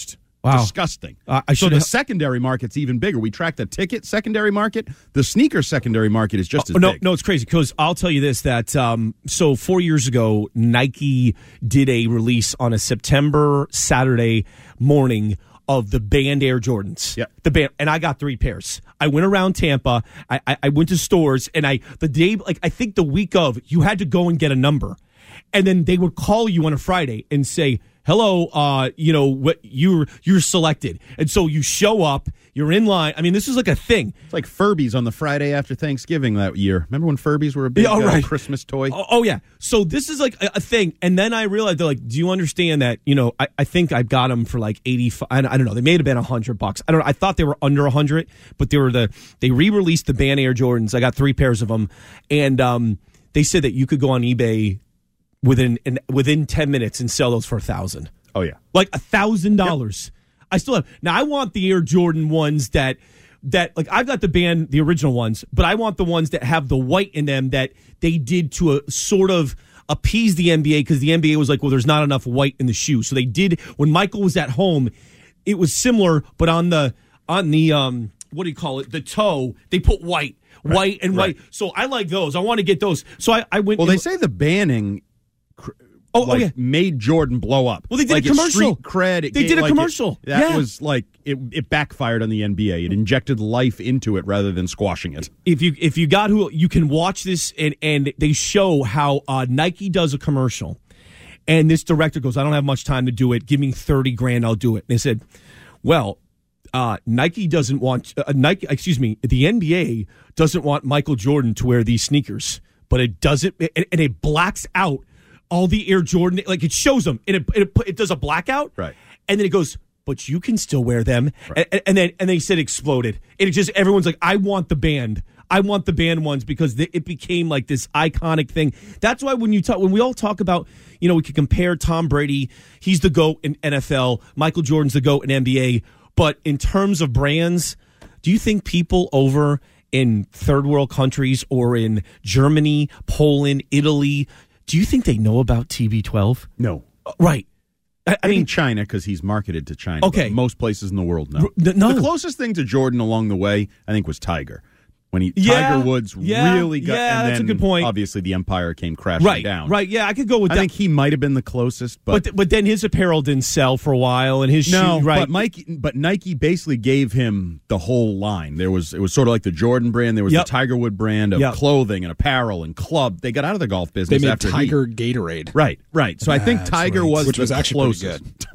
Wow. Disgusting. Uh, I so should the have- secondary market's even bigger. We track the ticket secondary market. The sneaker secondary market is just Oh, as no, big. no, it's crazy because I'll tell you this: that um, so four years ago, Nike did a release on a September Saturday morning of the banned Air Jordans. Yeah, the band, and I got three pairs. I went around Tampa. I, I, I went to stores, and I the day like I think the week of, you had to go and get a number, and then they would call you on a Friday and say, hello, uh, you know what you're you're selected, and so you show up, you're in line. I mean, this is like a thing. It's like Furbies on the Friday after Thanksgiving that year. Remember when Furbies were a big Yeah, oh, uh, right. Christmas toy? Oh, oh, yeah. So this is like a, a thing, and then I realized they're like, do you understand that? You know, I, I think I got them for like eighty-five. I, I don't know. They may have been a hundred bucks. I don't know. I thought they were under a hundred, but they were the they re-released the Ban Air Jordans. I got three pairs of them, and um, they said that you could go on eBay within in, within ten minutes and sell those for a thousand. Oh yeah, like a thousand dollars. I still have. Now I want the Air Jordan ones that that like I've got the band the original ones, but I want the ones that have the white in them that they did to a sort of appease the N B A because the N B A was like, well, there's not enough white in the shoe, so they did when Michael was at home. It was similar, but on the on the um what do you call it? The toe, they put white, Right, white and right. white. So I like those. I want to get those. So I, I went. Well, and- they say the banning. Oh, like, oh yeah, made Jordan blow up. Well, they did like a commercial. Street cred. It They gave- did a like, it- commercial. that Yeah. was like it. It backfired on the N B A. It injected life into it rather than squashing it. If you if you got who you can watch this and and they show how uh, Nike does a commercial, and this director goes, I don't have much time to do it. Give me thirty grand, I'll do it. And they said, well, uh, Nike doesn't want uh, Nike. Excuse me, the N B A doesn't want Michael Jordan to wear these sneakers, but it doesn't, and, and it blacks out all the Air Jordan. Like it shows them, and it it, it does a blackout, right? And then it goes, but you can still wear them. Right. And, and then and they said exploded. It just everyone's like, I want the band. I want the band ones because they, it became like this iconic thing. That's why when you talk, when we all talk about, you know, we could compare Tom Brady, he's the GOAT in N F L, Michael Jordan's the GOAT in N B A. But in terms of brands, do you think people over in third world countries or in Germany, Poland, Italy, do you think they know about T B twelve? No. Right. I, I mean, China because he's marketed to China. Okay. But most places in the world know. R- no. The closest thing to Jordan along the way, I think, was Tiger. When he Yeah, Tiger Woods yeah, really got, yeah, and that's a then good point. Obviously, the empire came crashing right, down. right. Yeah, I could go with I that. think he might have been the closest, but, But th- but then his apparel didn't sell for a while, and his no, shoe, right? But Mike, but Nike basically gave him the whole line. There was it was sort of like the Jordan brand. There was Yep. the Tiger Wood brand of Yep. clothing and apparel and club. They got out of the golf They business made after Tiger he, Gatorade. right, right. So I think That's Tiger right. was Which the was actually pretty closest.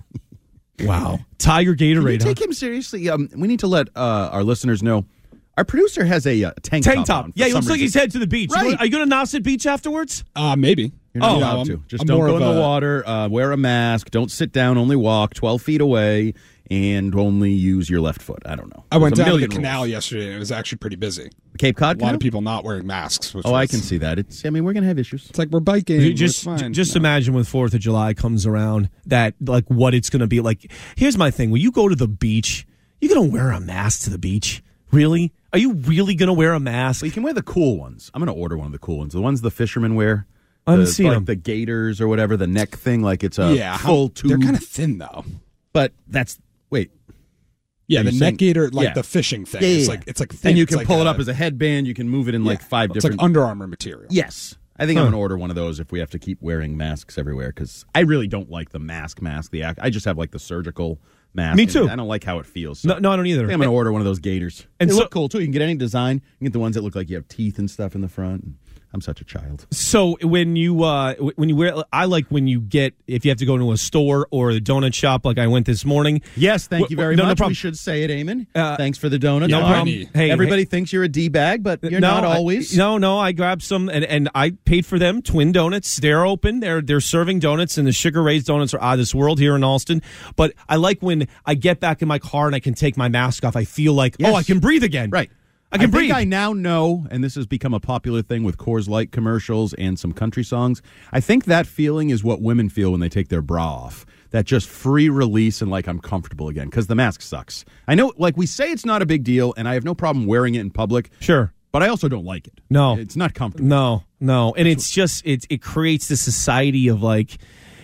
Wow, Tiger Can you Gatorade. huh? take him seriously? Um, we need to let uh, our listeners know. Our producer has a uh, tank, Tank top. top. on for Yeah, he some looks like reason. he's headed to the beach. Right. You wanna- Are you going to Nauset Beach afterwards? Uh, maybe. You're not You know, allowed I'm- to. Just I'm don't more go in of the a- water. Uh, wear a mask. Don't sit down. Only walk twelve feet away, and only use your left foot. I don't know. I went There's a down to the million canal rules. yesterday, and it was actually pretty busy. Cape Cod. A lot Canal? of people not wearing masks. Which Oh, I was- can see that. It's. I mean, we're gonna have issues. It's like we're biking. You we're just fine. just No. imagine when Fourth of July comes around, that like what it's going to be like. Here's my thing: when you go to the beach, you're going to wear a mask to the beach. Really? Are you really going to wear a mask? Well, you can wear the cool ones. I'm gonna order one of the cool ones. The ones the fishermen wear. I haven't the, seen like them. the gaiters or whatever. The neck thing, like it's a yeah, full how- tube. They're kind of thin though. But that's wait. Yeah, Are the you neck saying- gator, like Yeah. the fishing thing. Yeah, yeah, It's yeah. like it's like thin. and you It's can like pull it a- up as a headband. You can move it in like yeah, five It's different. like Under Armour material. Yes. I think Huh. I'm going to order one of those if we have to keep wearing masks everywhere because I really don't like the mask mask. The act. I just have like the surgical mask. Me and too. I don't like how it feels. So No, no, I don't either. I think I'm going to order one of those gaiters. And they so- look cool too. You can get any design. You can get the ones that look like you have teeth and stuff in the front. I'm such a child. So when you uh, when you wear, I like when you get if you have to go to a store or a donut shop like I went this morning. Yes, thank Wh- you very no, no much. problem. we should say it, Eamon. Uh, Thanks for the donuts. no Um, problem. Hey, everybody hey. thinks you're a D bag, but you're no, not I- always. no, no. I grabbed some and, and I paid for them. Twin Donuts. They're open. They're they're serving donuts, and the Sugar Ray's donuts are out of this world here in Alston. But I like when I get back in my car and I can take my mask off. I feel like Yes. oh, I can breathe again. Right. I can I breathe. think I now know, and this has become a popular thing with Coors Light commercials and some country songs. I think that feeling is what women feel when they take their bra off. That just free release and like I'm comfortable again because the mask sucks. I know, like we say, it's not a big deal, and I have no problem wearing it in public. Sure. But I also don't like it. No. It's not comfortable. No, no, and it's just it it creates this society of like,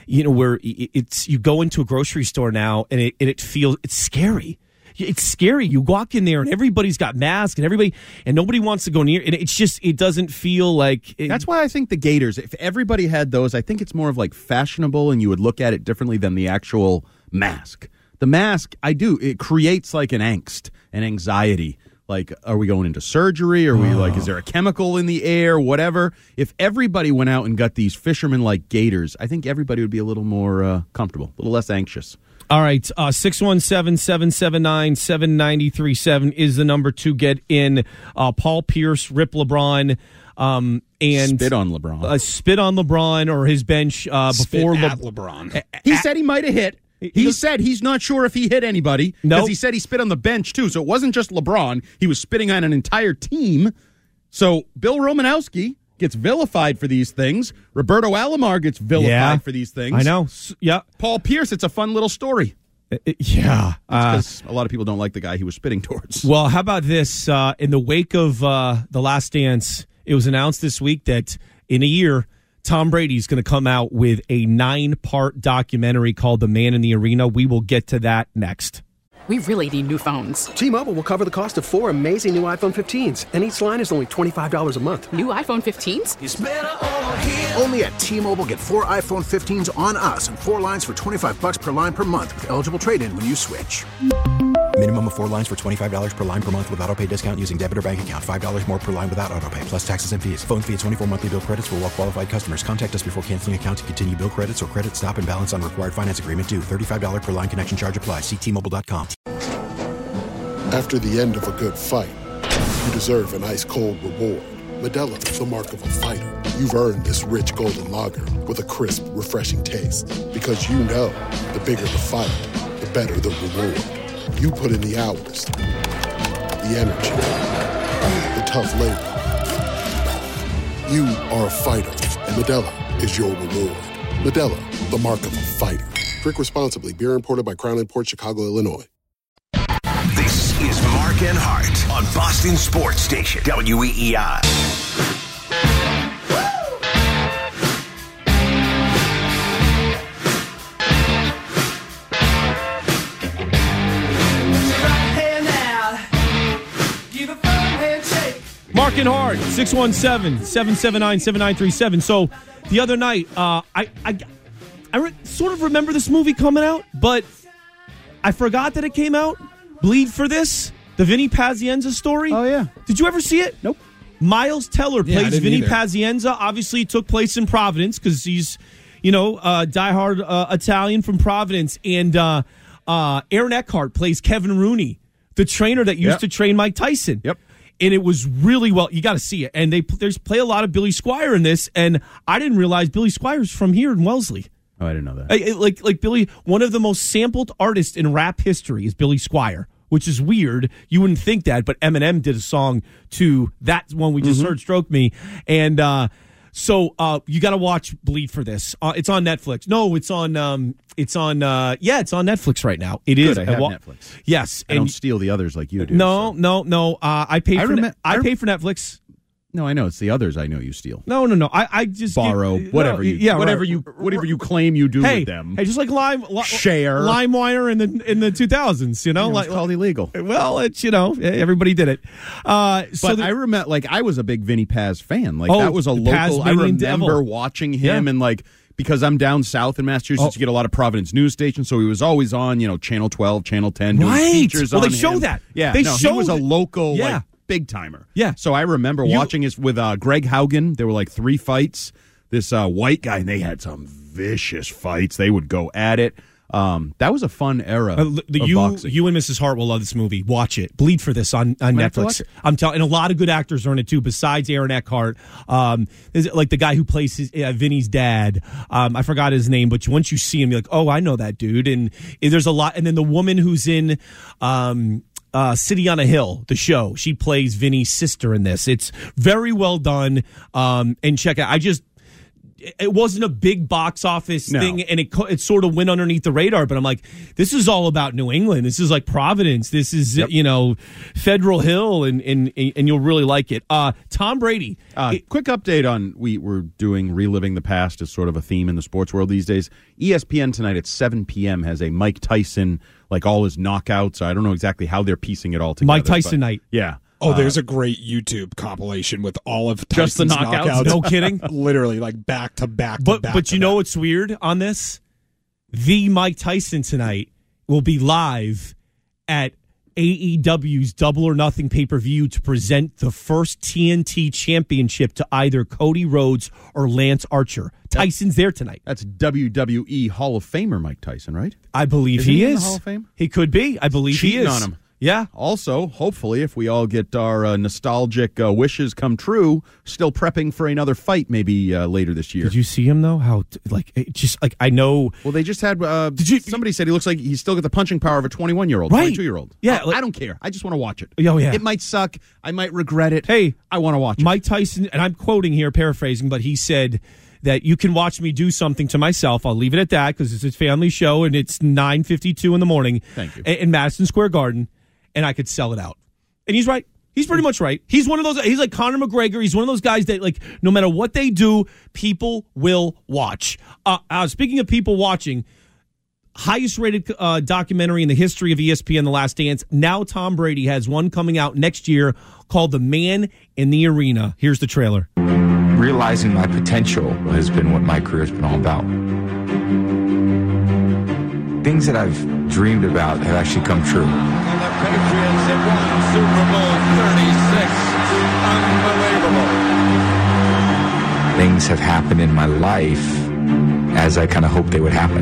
you know, where it's you go into a grocery store now and it and it feels it's scary. It's scary. You walk in there and everybody's got masks and everybody and nobody wants to go near. And it's just it doesn't feel like. It, That's why I think the gaiters. If everybody had those, I think it's more of like fashionable, and you would look at it differently than the actual mask. The mask, I do. It creates like an angst, an anxiety. Like, are we going into surgery? Are we oh. like, is there a chemical in the air? Whatever. If everybody went out and got these fisherman-like gaiters, I think everybody would be a little more uh, comfortable, a little less anxious. All right, uh, six one seven, seven seven nine, seven nine three seven is the number to get in. Uh, Paul Pierce, Rip LeBron, um, and spit on LeBron. Uh, spit on LeBron or his bench uh, before spit Le- at LeBron. He at- said he might have hit. He, he said he's not sure if he hit anybody because nope. he said he spit on the bench too. So it wasn't just LeBron; he was spitting on an entire team. So Bill Romanowski gets vilified for these things. Roberto Alomar gets vilified yeah, for these things. I know. Yeah. Paul Pierce, it's a fun little story. Uh, yeah. Because uh, a lot of people don't like the guy he was spitting towards. Well, how about this? Uh, in the wake of uh, The Last Dance, it was announced this week that in a year, Tom Brady's going to come out with a nine-part documentary called The Man in the Arena. We will get to that next. We really need new phones. T-Mobile will cover the cost of four amazing new iPhone fifteens, and each line is only twenty-five dollars a month. New iPhone fifteens? It's better over here. Only at T-Mobile, get four iPhone fifteens on us and four lines for twenty-five dollars per line per month with eligible trade-in when you switch. Minimum of four lines for twenty-five dollars per line per month with autopay discount using debit or bank account. five dollars more per line without autopay, plus taxes and fees. Phone fee at twenty-four monthly bill credits for well-qualified customers. Contact us before canceling account to continue bill credits or credit stop and balance on required finance agreement due. thirty-five dollars per line connection charge applies. See T Mobile dot com. After the end of a good fight, you deserve an ice-cold reward. Modelo is the mark of a fighter. You've earned this rich golden lager with a crisp, refreshing taste. Because you know, the bigger the fight, the better the reward. You put in the hours, the energy, the tough labor. You are a fighter, and Modelo is your reward. Modelo, the mark of a fighter. Drink responsibly. Beer imported by Crown Imports, Chicago, Illinois. This is Mark and Hart on Boston Sports Station, W E E I. Mark and Hart, six one seven, seven seven nine, seven nine three seven. So the other night, uh, I I, I re- sort of remember this movie coming out, but I forgot that it came out. Bleed for This, the Vinny Pazienza story. Oh, yeah. Did you ever see it? Nope. Miles Teller Yeah, I plays didn't Vinny either. Pazienza. Obviously, it took place in Providence because he's, you know, uh, diehard uh, Italian from Providence. And uh, uh, Aaron Eckhart plays Kevin Rooney, the trainer that used Yep. to train Mike Tyson. Yep. And it was really well. You got to see it. And they there's play a lot of Billy Squier in this. And I didn't realize Billy Squier's from here in Wellesley. Oh, I didn't know that. I- I- like like Billy, one of the most sampled artists in rap history is Billy Squier, which is weird. You wouldn't think that, but Eminem did a song to that one we just Mm-hmm. heard, Stroke Me. And uh, so uh, you got to watch Bleed for This. Uh, it's on Netflix. No, it's on. Um, it's on. Uh, yeah, it's on Netflix right now. It is. Good, I have wa- Netflix. Yes, I don't steal the others like you do. No, so. no, no. Uh, I pay. I For remem- Ne- I I rem- pay for Netflix. No, I know it's the others. I know you steal. No, no, no. I, I just Borrow, give- whatever no, you, yeah, whatever right. you, whatever you claim you do Hey, with them. hey, just like Lime, li- Share. LimeWire in the in the two thousands. You know, You know, like it's called illegal. Well, it's you know everybody did it. Uh, so But the- I remember, like, I was a big Vinny Paz fan. Like, Oh, that was a the local. I Pazmanian remember Devil. watching him, Yeah. and like because I'm down south in Massachusetts, Oh. you get a lot of Providence news stations, so he was always on, you know, Channel twelve, Channel ten, doing Right. features Well, on they show him. that. Yeah, They no, show he was a that. local, Yeah. like, big timer. Yeah. So I remember You- watching this with uh, Greg Haugen. There were like three fights. This uh, white guy, and they had some vicious fights. They would go at it. Um, that was a fun era Uh, the, of you, boxing. you and Missus Hart will love this movie. Watch it. Bleed for This on, on Might have to Netflix. watch it. I'm telling, and a lot of good actors are in it too. Besides Aaron Eckhart, um, there's like the guy who plays his, uh, Vinny's dad. Um, I forgot his name, but once you see him, you're like, oh, I know that dude. And, and there's a lot. And then the woman who's in. Um, Uh, City on a Hill, the show. She plays Vinny's sister in this. It's very well done. Um, and check it. I just it wasn't a big box office No. thing, and it co- it sort of went underneath the radar. But I'm like, this is all about New England. This is like Providence. This is Yep. you know Federal Hill, and and and you'll really like it. Uh, Tom Brady. Uh, it- quick update on we were doing reliving the past as sort of a theme in the sports world these days. E S P N tonight at seven p.m. has a Mike Tyson, like all his knockouts. I don't know exactly how they're piecing it all together. Mike Tyson but- night. Yeah. Oh, Uh, there's a great YouTube compilation with all of Just the Tyson's knockouts? knockouts. No kidding. Literally, like back to back. But to back but to you know back. what's weird on this? The Mike Tyson tonight will be live at A E W's Double or Nothing pay-per-view to present the first T N T championship to either Cody Rhodes or Lance Archer. Tyson's there tonight. That's W W E Hall of Famer Mike Tyson, right? I believe Isn't he, he in the is. Hall of Fame? He could be. I believe he Cheating is. on him. Yeah. Also, hopefully, if we all get our uh, nostalgic uh, wishes come true, still prepping for another fight maybe uh, later this year. Did you see him though? How like it just like I know. Well, they just had. Uh, Did you? Somebody said he looks like he's still got the punching power of a twenty-one year old, Right. twenty-two year old. Yeah, I, like- I don't care. I just want to watch it. Oh, yeah. It might suck. I might regret it. Hey, I want to watch it. Mike Tyson, and I'm quoting here, paraphrasing, but he said that you can watch me do something to myself. I'll leave it at that because it's a family show and it's nine fifty-two in the morning. Thank you. In, in Madison Square Garden, and I could sell it out. And he's right. He's pretty much right. He's one of those. He's like Conor McGregor. He's one of those guys that, like, no matter what they do, people will watch. Uh, uh, speaking of people watching, highest rated uh, documentary in the history of E S P N, The Last Dance. Now Tom Brady has one coming out next year called The Man in the Arena. Here's the trailer. Realizing my potential has been what my career has been all about. Things that I've dreamed about have actually come true. And the Patriots have won Super Bowl thirty-six. Unbelievable. Things have happened in my life as I kind of hoped they would happen.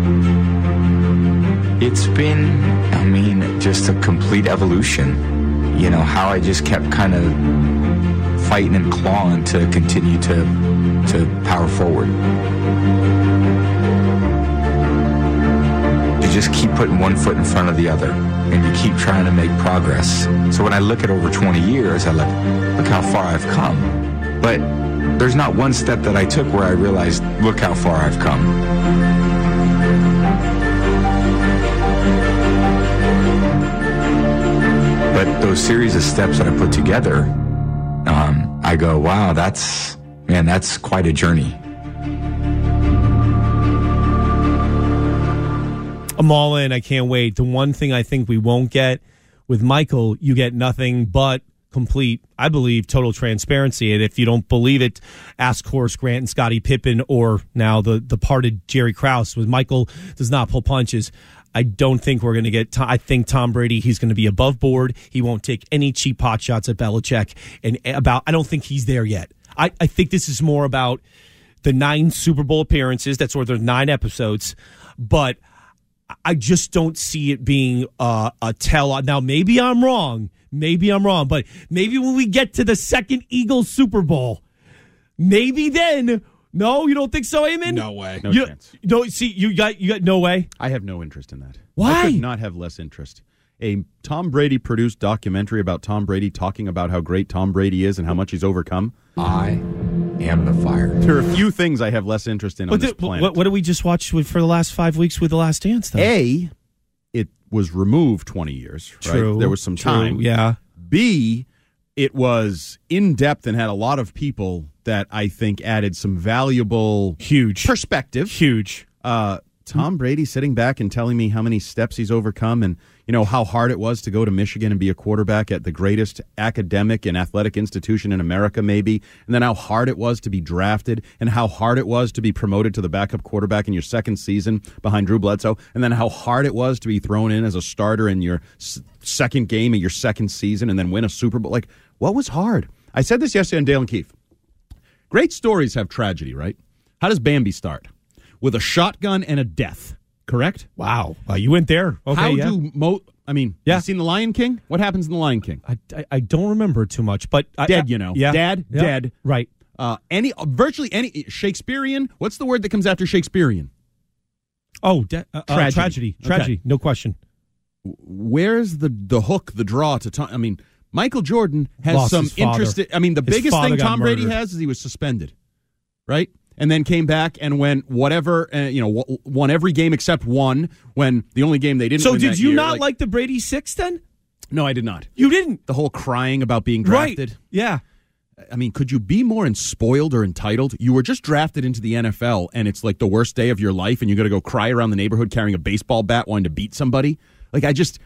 It's been, I mean, just a complete evolution. You know, how I just kept kind of fighting and clawing to continue to, to power forward. You just keep putting one foot in front of the other, and you keep trying to make progress. So when I look at over twenty years, I look, look how far I've come. But there's not one step that I took where I realized, look how far I've come. But those series of steps that I put together, um, I go, wow, that's, man, that's quite a journey. I'm all in. I can't wait. The one thing I think we won't get with Michael, you get nothing but complete, I believe, total transparency. And if you don't believe it, ask Horace Grant and Scottie Pippen, or now the the parted Jerry Krause. With Michael does not pull punches. I don't think we're going to get. I think Tom Brady, he's going to be above board. He won't take any cheap pot shots at Belichick. And about, I don't think he's there yet. I, I think this is more about the nine Super Bowl appearances. That's where there's nine episodes, but I just don't see it being uh, a tell. Now, maybe I'm wrong. Maybe I'm wrong. But maybe when we get to the second Eagles Super Bowl, maybe then. No, you don't think so, Eamon? No way. No you, chance. No, see, you got you got no way. I have no interest in that. Why? I could not have less interest. A Tom Brady produced documentary about Tom Brady talking about how great Tom Brady is and how much he's overcome. I am the fire. There are a few things I have less interest in on What this did, planet. what, what did we just watch with, for the last five weeks with The Last Dance, though? A, it was removed twenty years, right? True, There was some true, time. yeah. B, it was in-depth and had a lot of people that I think added some valuable huge perspective. Huge. Uh, Tom Brady sitting back and telling me how many steps he's overcome and, you know, how hard it was to go to Michigan and be a quarterback at the greatest academic and athletic institution in America, maybe, and then how hard it was to be drafted and how hard it was to be promoted to the backup quarterback in your second season behind Drew Bledsoe, and then how hard it was to be thrown in as a starter in your s- second game of your second season and then win a Super Bowl. Like, what was hard? I said this yesterday on Dale and Keefe. Great stories have tragedy, right? How does Bambi start? With a shotgun and a death, correct? Wow. Uh, you went there. Okay, How yeah. do mo? I mean, Yeah. you seen The Lion King? What happens in The Lion King? I, I, I don't remember too much, but I, Dead, I- you know. Yeah. Dad, Yeah. dead. Right. Uh, any, virtually any Shakespearean. What's the word that comes after Shakespearean? Oh, de- uh, uh, Tragedy. tragedy. Okay. Tragedy. No question. Where's the the hook, the draw to? Tom, I mean, Michael Jordan has Lost some his father. interest. I mean, the His biggest father thing got Tom Brady murdered. has is he was suspended, right? and then came back and went whatever, uh, you know, w- won every game except one. When the only game they didn't. So win did that you year, not like, like the Brady six then? No, I did not. You didn't. The whole crying about being drafted. Right. Yeah. I mean, could you be more spoiled or entitled? You were just drafted into the N F L, and it's like the worst day of your life, and you got to go cry around the neighborhood carrying a baseball bat, wanting to beat somebody. Like, I just,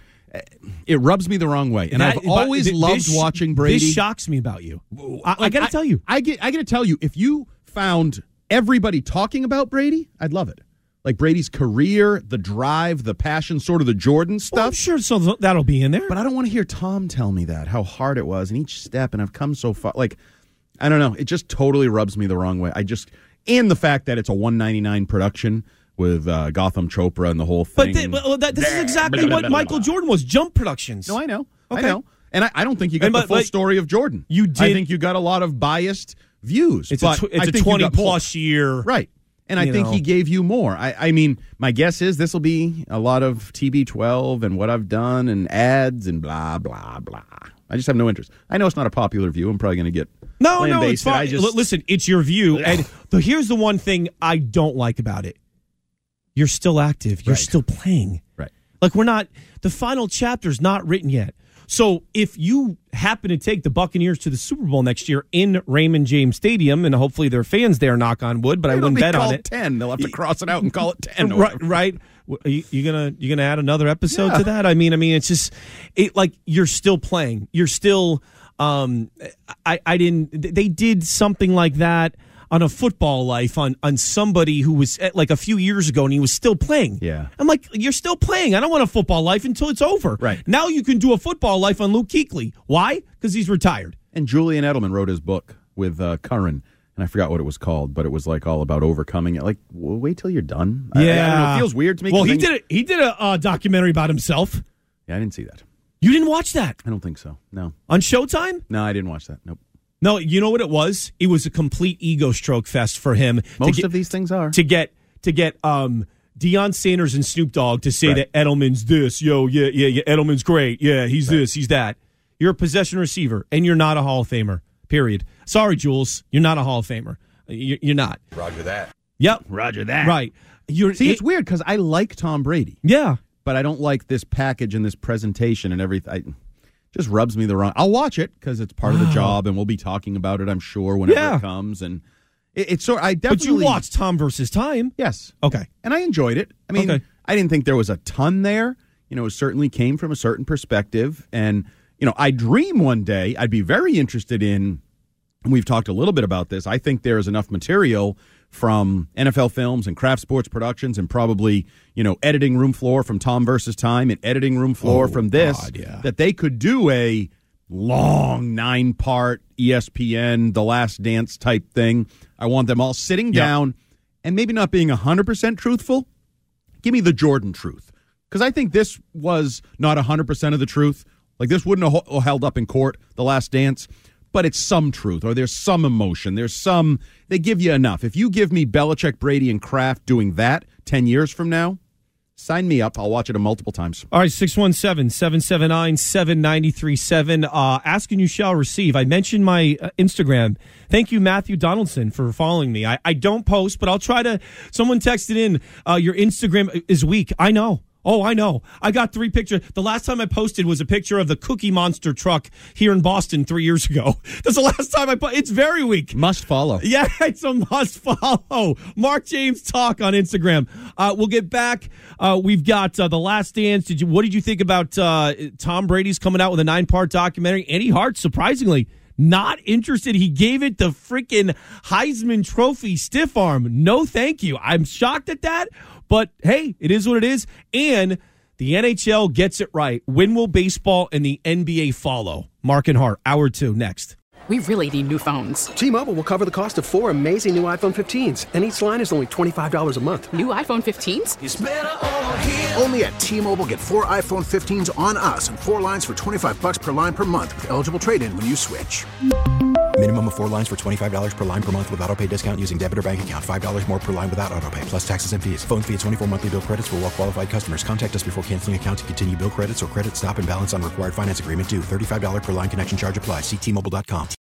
it rubs me the wrong way. And That- I've always this- loved this- watching Brady. This shocks me about you. I, I Like, got to tell you. I get. I got to tell you, if you found everybody talking about Brady, I'd love it. Like Brady's career, the drive, the passion, sort of the Jordan stuff. Well, I'm sure so that'll be in there. But I don't want to hear Tom tell me that, how hard it was in each step, and I've come so far. Like, I don't know. It just totally rubs me the wrong way. I just, and the fact that it's a one ninety-nine production with uh, Gotham Chopra and the whole thing. But th- well, that, this is exactly what Michael Jordan was. Jump Productions. No, I know. Okay. I know. And I, I don't think you got And the but- full but story of Jordan. You did. I think you got a lot of biased views. It's but a, tw- it's I a think you got more. twenty-plus year. Right. And I you think know. he gave you more. I, I mean, my guess is this will be a lot of T B twelve and what I've done and ads and blah, blah, blah. I just have no interest. I know it's not a popular view. I'm probably going to get No, no, it's lambasted. fine. I just, L- Listen, it's your view. And the, here's the one thing I don't like about it. You're still active. You're Right. still playing. Right. Like, we're not, the final chapter's not written yet. So if you happen to take the Buccaneers to the Super Bowl next year in Raymond James Stadium, and hopefully their fans there, knock on wood, but I It'll wouldn't be bet on called it. ten. They'll have to cross it out and call it ten. or Right, whatever. right. Are you, you gonna you gonna add another episode Yeah. to that? I mean, I mean, it's just it like you're still playing. You're still. Um, I I didn't. They did something like that on A Football Life on on somebody who was at, like a few years ago, and he was still playing. Yeah. I'm like, you're still playing. I don't want A Football Life until it's over. Right. Now you can do A Football Life on Luke Kuechly. Why? Because he's retired. And Julian Edelman wrote his book with uh, Curran, and I forgot what it was called, but it was like all about overcoming it. Like, well, wait till you're done. I- I, don't know. It feels weird to me. Well, 'cause he then- did it. He did a uh, documentary about himself. Yeah, I didn't see that. You didn't watch that I don't think so. No. on Showtime? No, I didn't watch that. Nope. No, you know what it was? It was a complete ego stroke fest for him. to Most get, of these things are. to get to get um, Deion Sanders and Snoop Dogg to say Right. that Edelman's this, yo, yeah, yeah, yeah, Edelman's great, yeah, he's Right. this, he's that. You're a possession receiver, and you're not a Hall of Famer. Period. Sorry, Jules, you're not a Hall of Famer. You're, you're not. Roger that. Yep. Roger that. Right. You're See, it- it's weird because I like Tom Brady, Yeah. but I don't like this package and this presentation and everything. I, just rubs me the wrong. I'll watch it because it's part of the Wow. job, and we'll be talking about it, I'm sure, whenever Yeah. it comes. And it, it's sort. I But definitely you watched Tom versus Time. Yes. Okay. And I enjoyed it. I mean, Okay. I didn't think there was a ton there. You know, it certainly came from a certain perspective. And, you know, I dream one day I'd be very interested in, and we've talked a little bit about this, I think there is enough material from N F L Films and Kraft Sports Productions and probably, you know, editing room floor from Tom versus Time and editing room floor Oh, from this, God, yeah. that they could do a long nine-part E S P N, The Last Dance type thing. I want them all sitting Yeah. down and maybe not being one hundred percent truthful. Give me the Jordan truth. Because I think this was not one hundred percent of the truth. Like, this wouldn't have ho- held up in court, The Last Dance. But it's some truth, or there's some emotion. There's some, they give you enough. If you give me Belichick, Brady, and Kraft doing that ten years from now, sign me up. I'll watch it multiple times. All right, six one seven, seven seven nine, seven nine three seven. Uh, ask and you shall receive. I mentioned my uh, Instagram. Thank you, Matthew Donaldson, for following me. I, I don't post, but I'll try to. Someone texted in, uh, your Instagram is weak. I know. Oh, I know. I got three pictures. The last time I posted was a picture of the Cookie Monster truck here in Boston three years ago. That's the last time I put. It's very weak. Must follow. Yeah, it's a must follow. Mark James Talk on Instagram. Uh, we'll get back. Uh, we've got uh, The Last Dance. Did you? What did you think about uh, Tom Brady's coming out with a nine-part documentary? Eddie Hart, surprisingly, not interested. He gave it the freaking Heisman Trophy stiff arm. No, thank you. I'm shocked at that. But, hey, it is what it is. And the N H L gets it right. When will baseball and the N B A follow? Mark and Hart, hour two, next. We really need new phones. T-Mobile will cover the cost of four amazing new iPhone fifteens, and each line is only twenty-five dollars a month. New iPhone fifteens? It's better over here. Only at T-Mobile, get four iPhone fifteens on us and four lines for twenty-five bucks per line per month with eligible trade-in when you switch. Minimum of four lines for twenty-five dollars per line per month with autopay discount using debit or bank account. five dollars more per line without autopay, plus taxes and fees. Phone fee at twenty-four monthly bill credits for well-qualified customers. Contact us before canceling account to continue bill credits or credit stop and balance on required finance agreement due. thirty-five dollars per line connection charge applies. See T Mobile dot com.